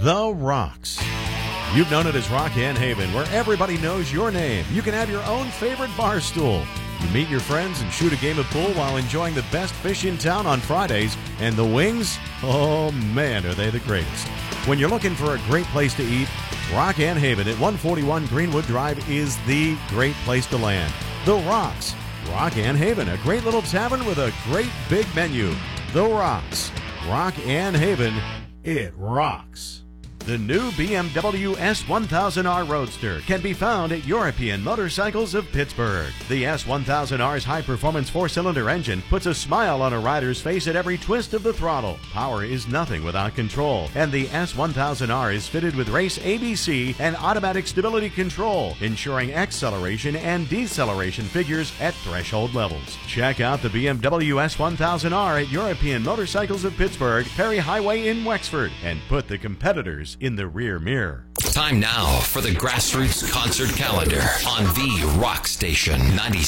The Rocks. You've known it as Rock-An Haven, where everybody knows your name. You can have your own favorite bar stool. You meet your friends and shoot a game of pool while enjoying the best fish in town on Fridays. And the wings? Oh, man, are they the greatest. When you're looking for a great place to eat, Rock-An Haven at 141 Greenwood Drive is the great place to land. The Rocks. Rock-An Haven, a great little tavern with a great big menu. The Rocks. Rock-An Haven. It rocks. The new BMW S1000R Roadster can be found at European Motorcycles of Pittsburgh. The S1000R's high-performance four-cylinder engine puts a smile on a rider's face at every twist of the throttle. Power is nothing without control, and the S1000R is fitted with race ABC and automatic stability control, ensuring acceleration and deceleration figures at threshold levels. Check out the BMW S1000R at European Motorcycles of Pittsburgh, Perry Highway in Wexford, and put the competitors in the rear mirror. Time now for the Grassroots Concert Calendar on the Rock Station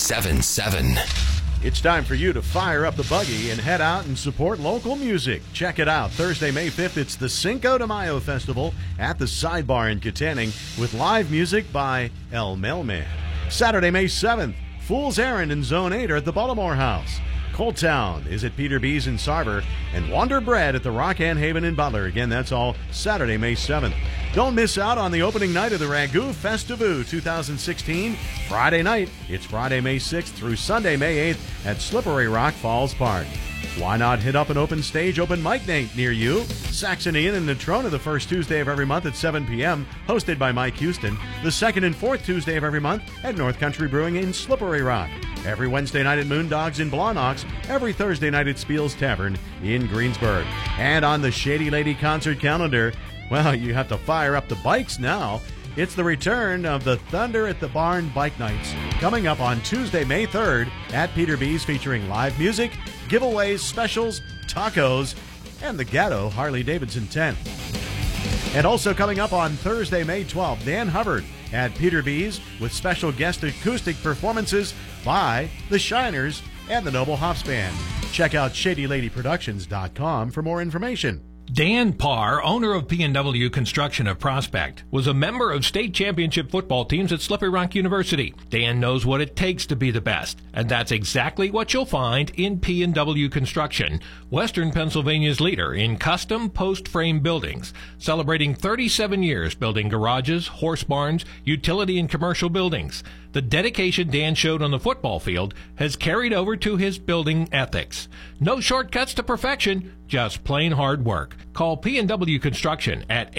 97.7. It's time for you to fire up the buggy and head out and support local music. Check it out. Thursday, May 5th, it's the Cinco de Mayo Festival at the Sidebar in Katanning with live music by El Mailman. Saturday, May 7th, Fool's Errand in Zone 8 are at the Baltimore House. Cold Town is at Peter B's in Sarver, and Wonder Bread at the Rock-An Haven in Butler. Again, that's all Saturday, May 7th. Don't miss out on the opening night of the Ragu Festivu 2016. Friday night, it's Friday, May 6th through Sunday, May 8th at Slippery Rock Falls Park. Why not hit up an open stage open mic night near you? Saxony Inn in Natrona the first Tuesday of every month at 7 p.m., hosted by Mike Houston. The second and fourth Tuesday of every month at North Country Brewing in Slippery Rock. Every Wednesday night at Moondogs in Blawnox. Every Thursday night at Spiel's Tavern in Greensburg. And on the Shady Lady concert calendar, well, you have to fire up the bikes now. It's the return of the Thunder at the Barn Bike Nights, coming up on Tuesday, May 3rd at Peter B's, featuring live music, giveaways, specials, tacos, and the Gatto Harley-Davidson tent. And also coming up on Thursday, May 12th, Dan Hubbard at Peter B's with special guest acoustic performances by The Shiners and the Noble Hops Band. Check out ShadyLadyProductions.com for more information. Dan Parr, owner of P&W Construction of Prospect, was a member of state championship football teams at Slippery Rock University. Dan knows what it takes to be the best, and that's exactly what you'll find in P&W Construction, Western Pennsylvania's leader in custom post-frame buildings, celebrating 37 years building garages, horse barns, utility and commercial buildings. The dedication Dan showed on the football field has carried over to his building ethics. No shortcuts to perfection, just plain hard work. Call P&W Construction at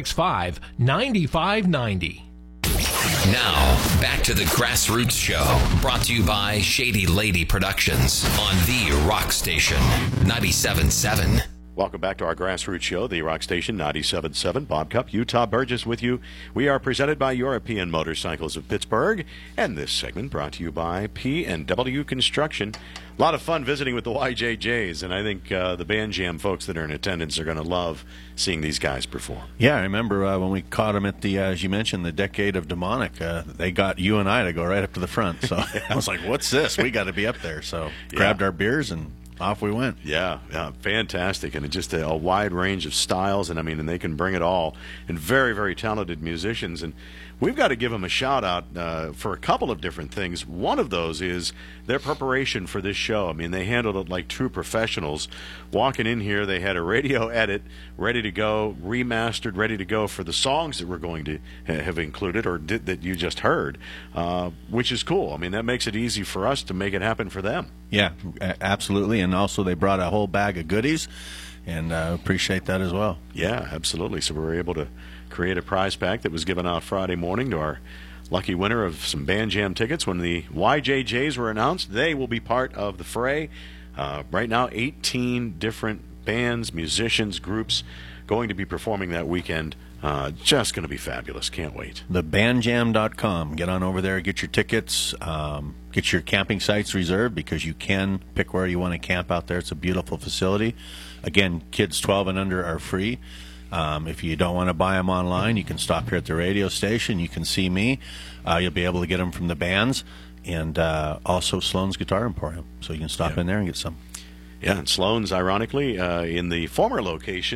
865-9590. Now, back to the Grassroots Show, brought to you by Shady Lady Productions on the Rock Station 97.7. Welcome back to our Grassroots Show, the Rock Station 97.7. Bob Cupp, Utah Burgess with you. We are presented by European Motorcycles of Pittsburgh, and this segment brought to you by P&W Construction. A lot of fun visiting with the YJJs, and I think the Band Jam folks that are in attendance are going to love seeing these guys perform. Yeah, I remember when we caught them at the, as you mentioned, the Decade of Demonic, they got you and I to go right up to the front. So I was like, what's this? We got to be up there. So grabbed our beers and off we went. Yeah, fantastic. And just a wide range of styles, and and they can bring it all. And very, very talented musicians. And we've got to give them a shout out for a couple of different things. One of those is their preparation for this show. They handled it like true professionals. Walking in here, they had a radio edit ready to go, remastered, ready to go for the songs that we're going to have included or that you just heard, which is cool. That makes it easy for us to make it happen for them. Yeah, absolutely. And also they brought a whole bag of goodies, and appreciate that as well. Yeah, absolutely. So we were able to create a prize pack that was given out Friday morning to our lucky winner of some Band Jam tickets. When the YJJs were announced, they will be part of the fray. Right now, 18 different bands, musicians, groups going to be performing that weekend. Just going to be fabulous. Can't wait. TheBandJam.com. Get on over there, get your tickets, get your camping sites reserved, because you can pick where you want to camp out there. It's a beautiful facility. Again, kids 12 and under are free. If you don't want to buy them online, you can stop here at the radio station. You can see me. You'll be able to get them from the bands, and also Sloan's Guitar Emporium. So you can stop in there and get some. Yeah, and Sloan's, ironically, in the former location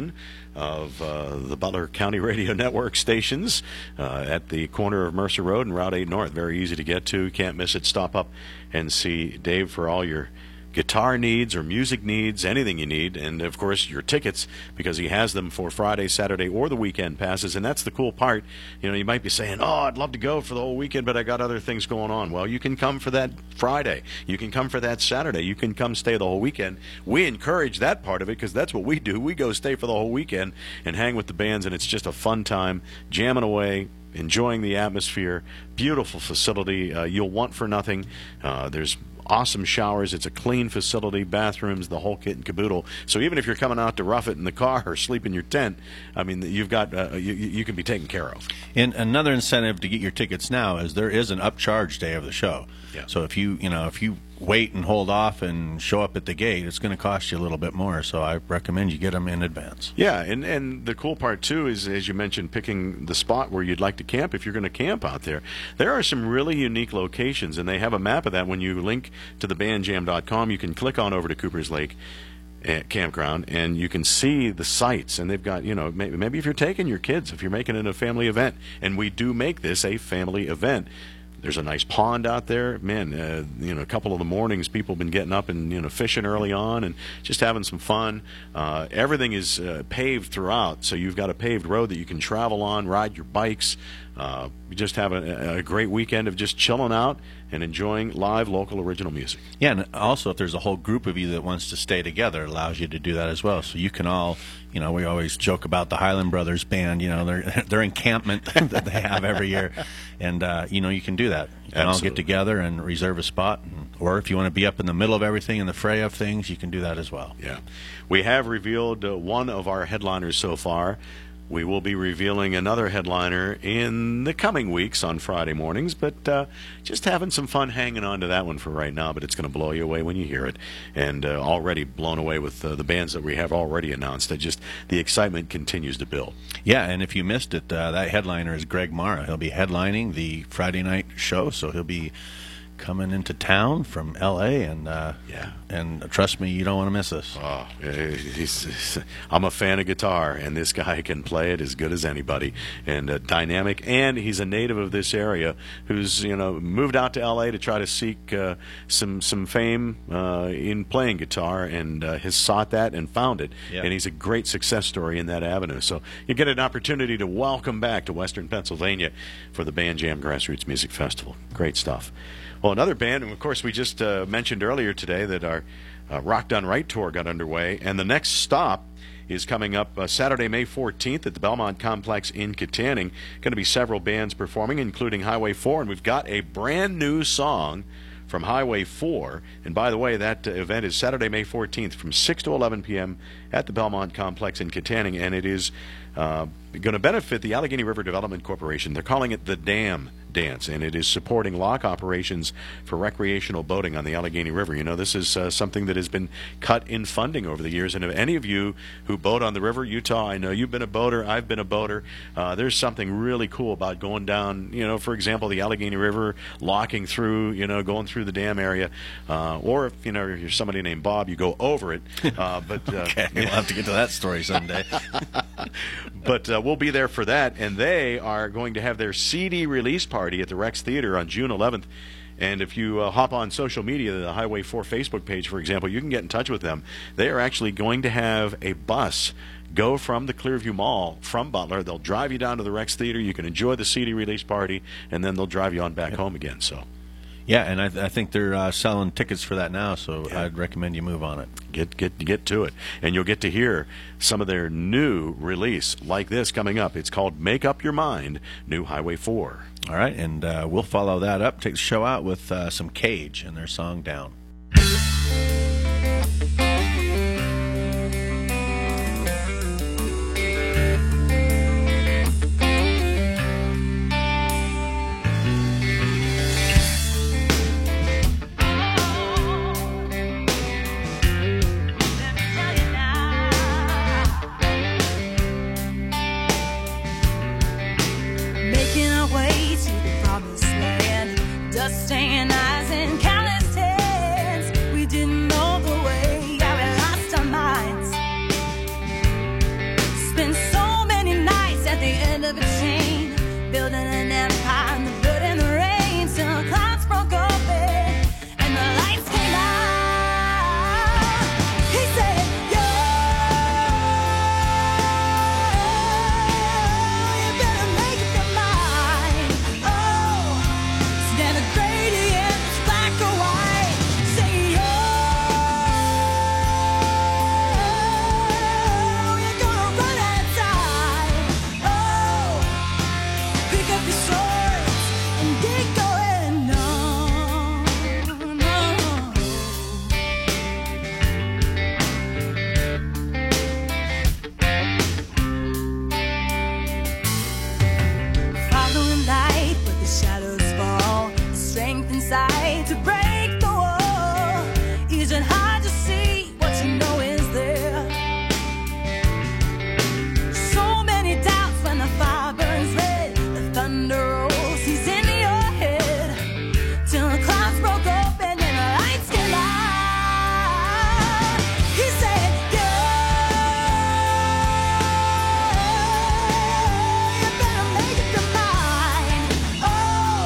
of the Butler County Radio Network stations at the corner of Mercer Road and Route 8 North. Very easy to get to. Can't miss it. Stop up and see Dave for all your guitar needs or music needs, anything you need, and of course your tickets, because he has them for Friday, Saturday, or the weekend passes. And that's the cool part. You know, you might be saying, oh, I'd love to go for the whole weekend, but I got other things going on. Well, you can come for that Friday, you can come for that Saturday, you can come stay the whole weekend. We encourage that part of it, because that's what we do. We go stay for the whole weekend and hang with the bands, and it's just a fun time jamming away, enjoying the atmosphere. Beautiful facility. You'll want for nothing. There's awesome showers. It's a clean facility, bathrooms, the whole kit and caboodle. So even if you're coming out to rough it in the car or sleep in your tent, I mean, you've got you can be taken care of. And another incentive to get your tickets now is there is an upcharge day of the show. Yeah. So if you wait and hold off and show up at the gate, it's going to cost you a little bit more. So I recommend you get them in advance. Yeah, and the cool part too is, as you mentioned, picking the spot where you'd like to camp. If you're going to camp out there, there are some really unique locations, and they have a map of that. When you link to thebandjam.com, you can click on over to Cooper's Lake Campground, and you can see the sites. And they've got, maybe if you're taking your kids, if you're making it a family event, and we do make this a family event. There's a nice pond out there. Man, a couple of the mornings people have been getting up and, fishing early on and just having some fun. Everything is paved throughout, so you've got a paved road that you can travel on, ride your bikes. We just have a great weekend of just chilling out and enjoying live, local, original music. Yeah, and also if there's a whole group of you that wants to stay together, it allows you to do that as well. So you can all, we always joke about the Highland Brothers band, their encampment that they have every year. And, you can do that. You can all get together and reserve a spot. Or if you want to be up in the middle of everything, in the fray of things, you can do that as well. Yeah. We have revealed one of our headliners so far. We will be revealing another headliner in the coming weeks on Friday mornings, but just having some fun hanging on to that one for right now, but it's going to blow you away when you hear it, and already blown away with the bands that we have already announced. The excitement continues to build. Yeah, and if you missed it, that headliner is Greg Mara. He'll be headlining the Friday night show, so he'll be coming into town from L.A., and trust me, you don't want to miss this. Oh, I'm a fan of guitar, and this guy can play it as good as anybody, and dynamic, and he's a native of this area who's moved out to L.A. to try to seek some fame in playing guitar, and has sought that and found it, and he's a great success story in that avenue. So you get an opportunity to welcome back to Western Pennsylvania for the Band Jam Grassroots Music Festival. Great stuff. Well, another band, and of course we just mentioned earlier today that our Rock Done Right tour got underway, and the next stop is coming up Saturday, May 14th at the Belmont Complex in Kittanning. Going to be several bands performing, including Highway 4, and we've got a brand new song from Highway 4. And by the way, that event is Saturday, May 14th from 6 to 11 p.m. at the Belmont Complex in Kittanning, and it is going to benefit the Allegheny River Development Corporation. They're calling it the Dam Dance, and it is supporting lock operations for recreational boating on the Allegheny River. This is something that has been cut in funding over the years, and if any of you who boat on the river, Utah, I know you've been a boater, I've been a boater, there's something really cool about going down, for example, the Allegheny River, locking through, going through the dam area, or if, you're somebody named Bob, you go over it. But okay, we'll have to get to that story someday. But we'll be there for that, and they are going to have their CD release party at the Rex Theater on June 11th. And if you hop on social media, the Highway 4 Facebook page, for example, you can get in touch with them. They are actually going to have a bus go from the Clearview Mall from Butler. They'll drive you down to the Rex Theater. You can enjoy the CD release party, and then they'll drive you on back home again. So. Yeah, and I think they're selling tickets for that now, so I'd recommend you move on it. Get to it, and you'll get to hear some of their new release like this coming up. It's called Make Up Your Mind, new Highway 4. All right, and we'll follow that up, take the show out with some Cage and their song Down. Staying eyes and callous hands, we didn't know the way. Yeah, we lost our minds. building an empire in the blood and the rain, till the clouds broke open and the lights came out. He said, yo, you better make up your mind. Oh, it's never gradient, it's black or white. Say, yo, you're gonna run out of time. Oh, pick up your swords and get going on. Following light, but the shadows fall. The strength inside to break the wall. Isn't hard to see what you know is there. So many doubts when the fire burns red. The thunder rolls, he's in your head. Till the clouds broke open and the lights came out. He said, yo, you better make up your mind. Oh,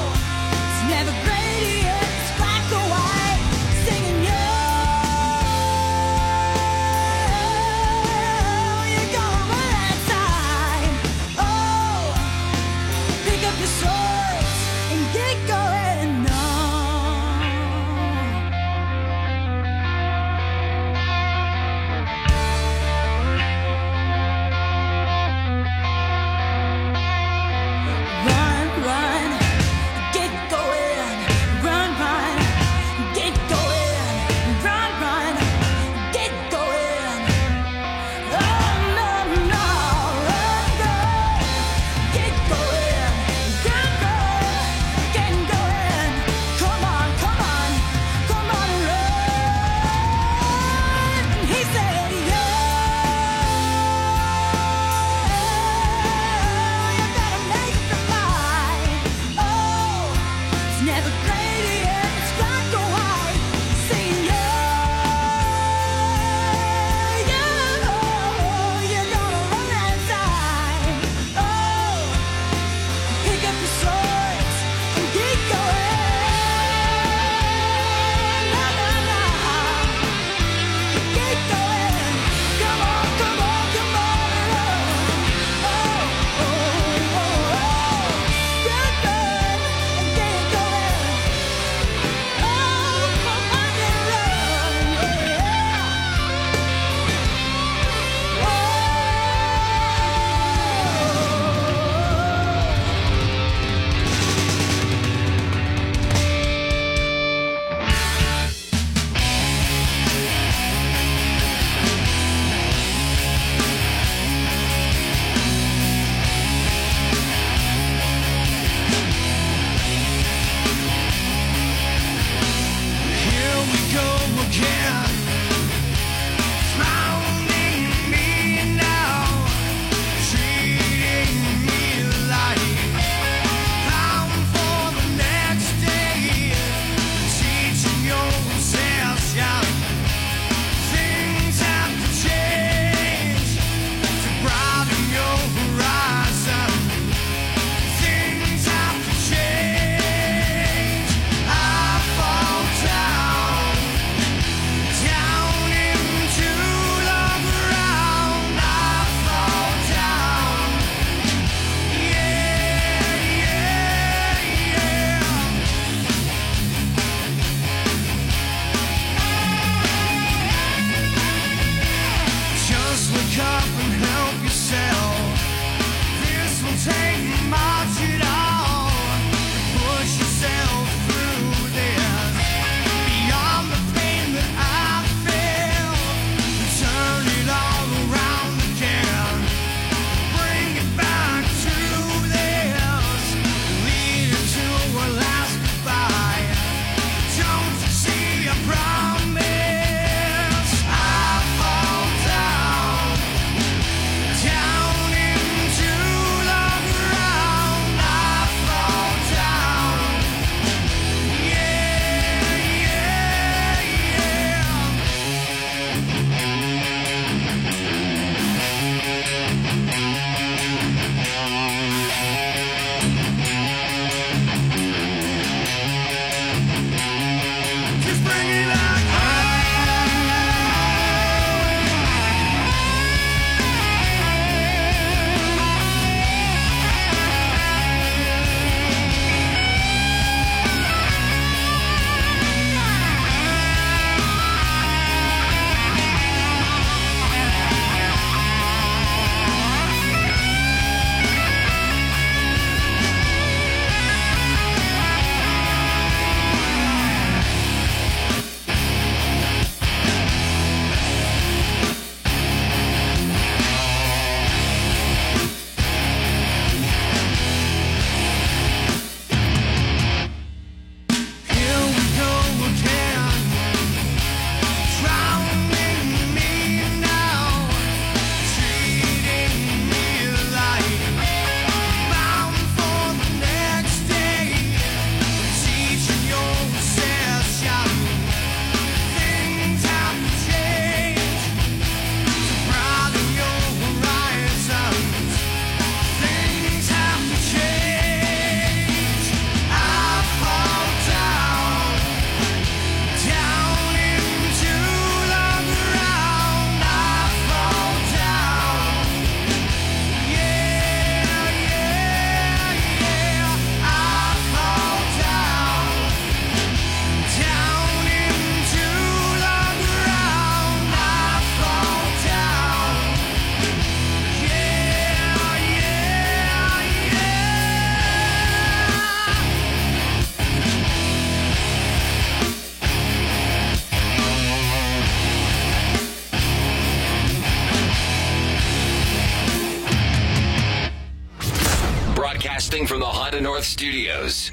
Broadcasting from the Honda North Studios.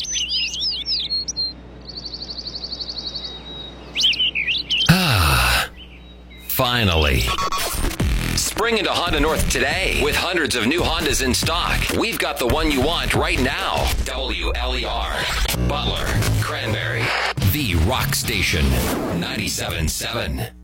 Finally. Spring into Honda North today with hundreds of new Hondas in stock. We've got the one you want right now. WLER, Butler, Cranberry, the Rock Station, 97.7.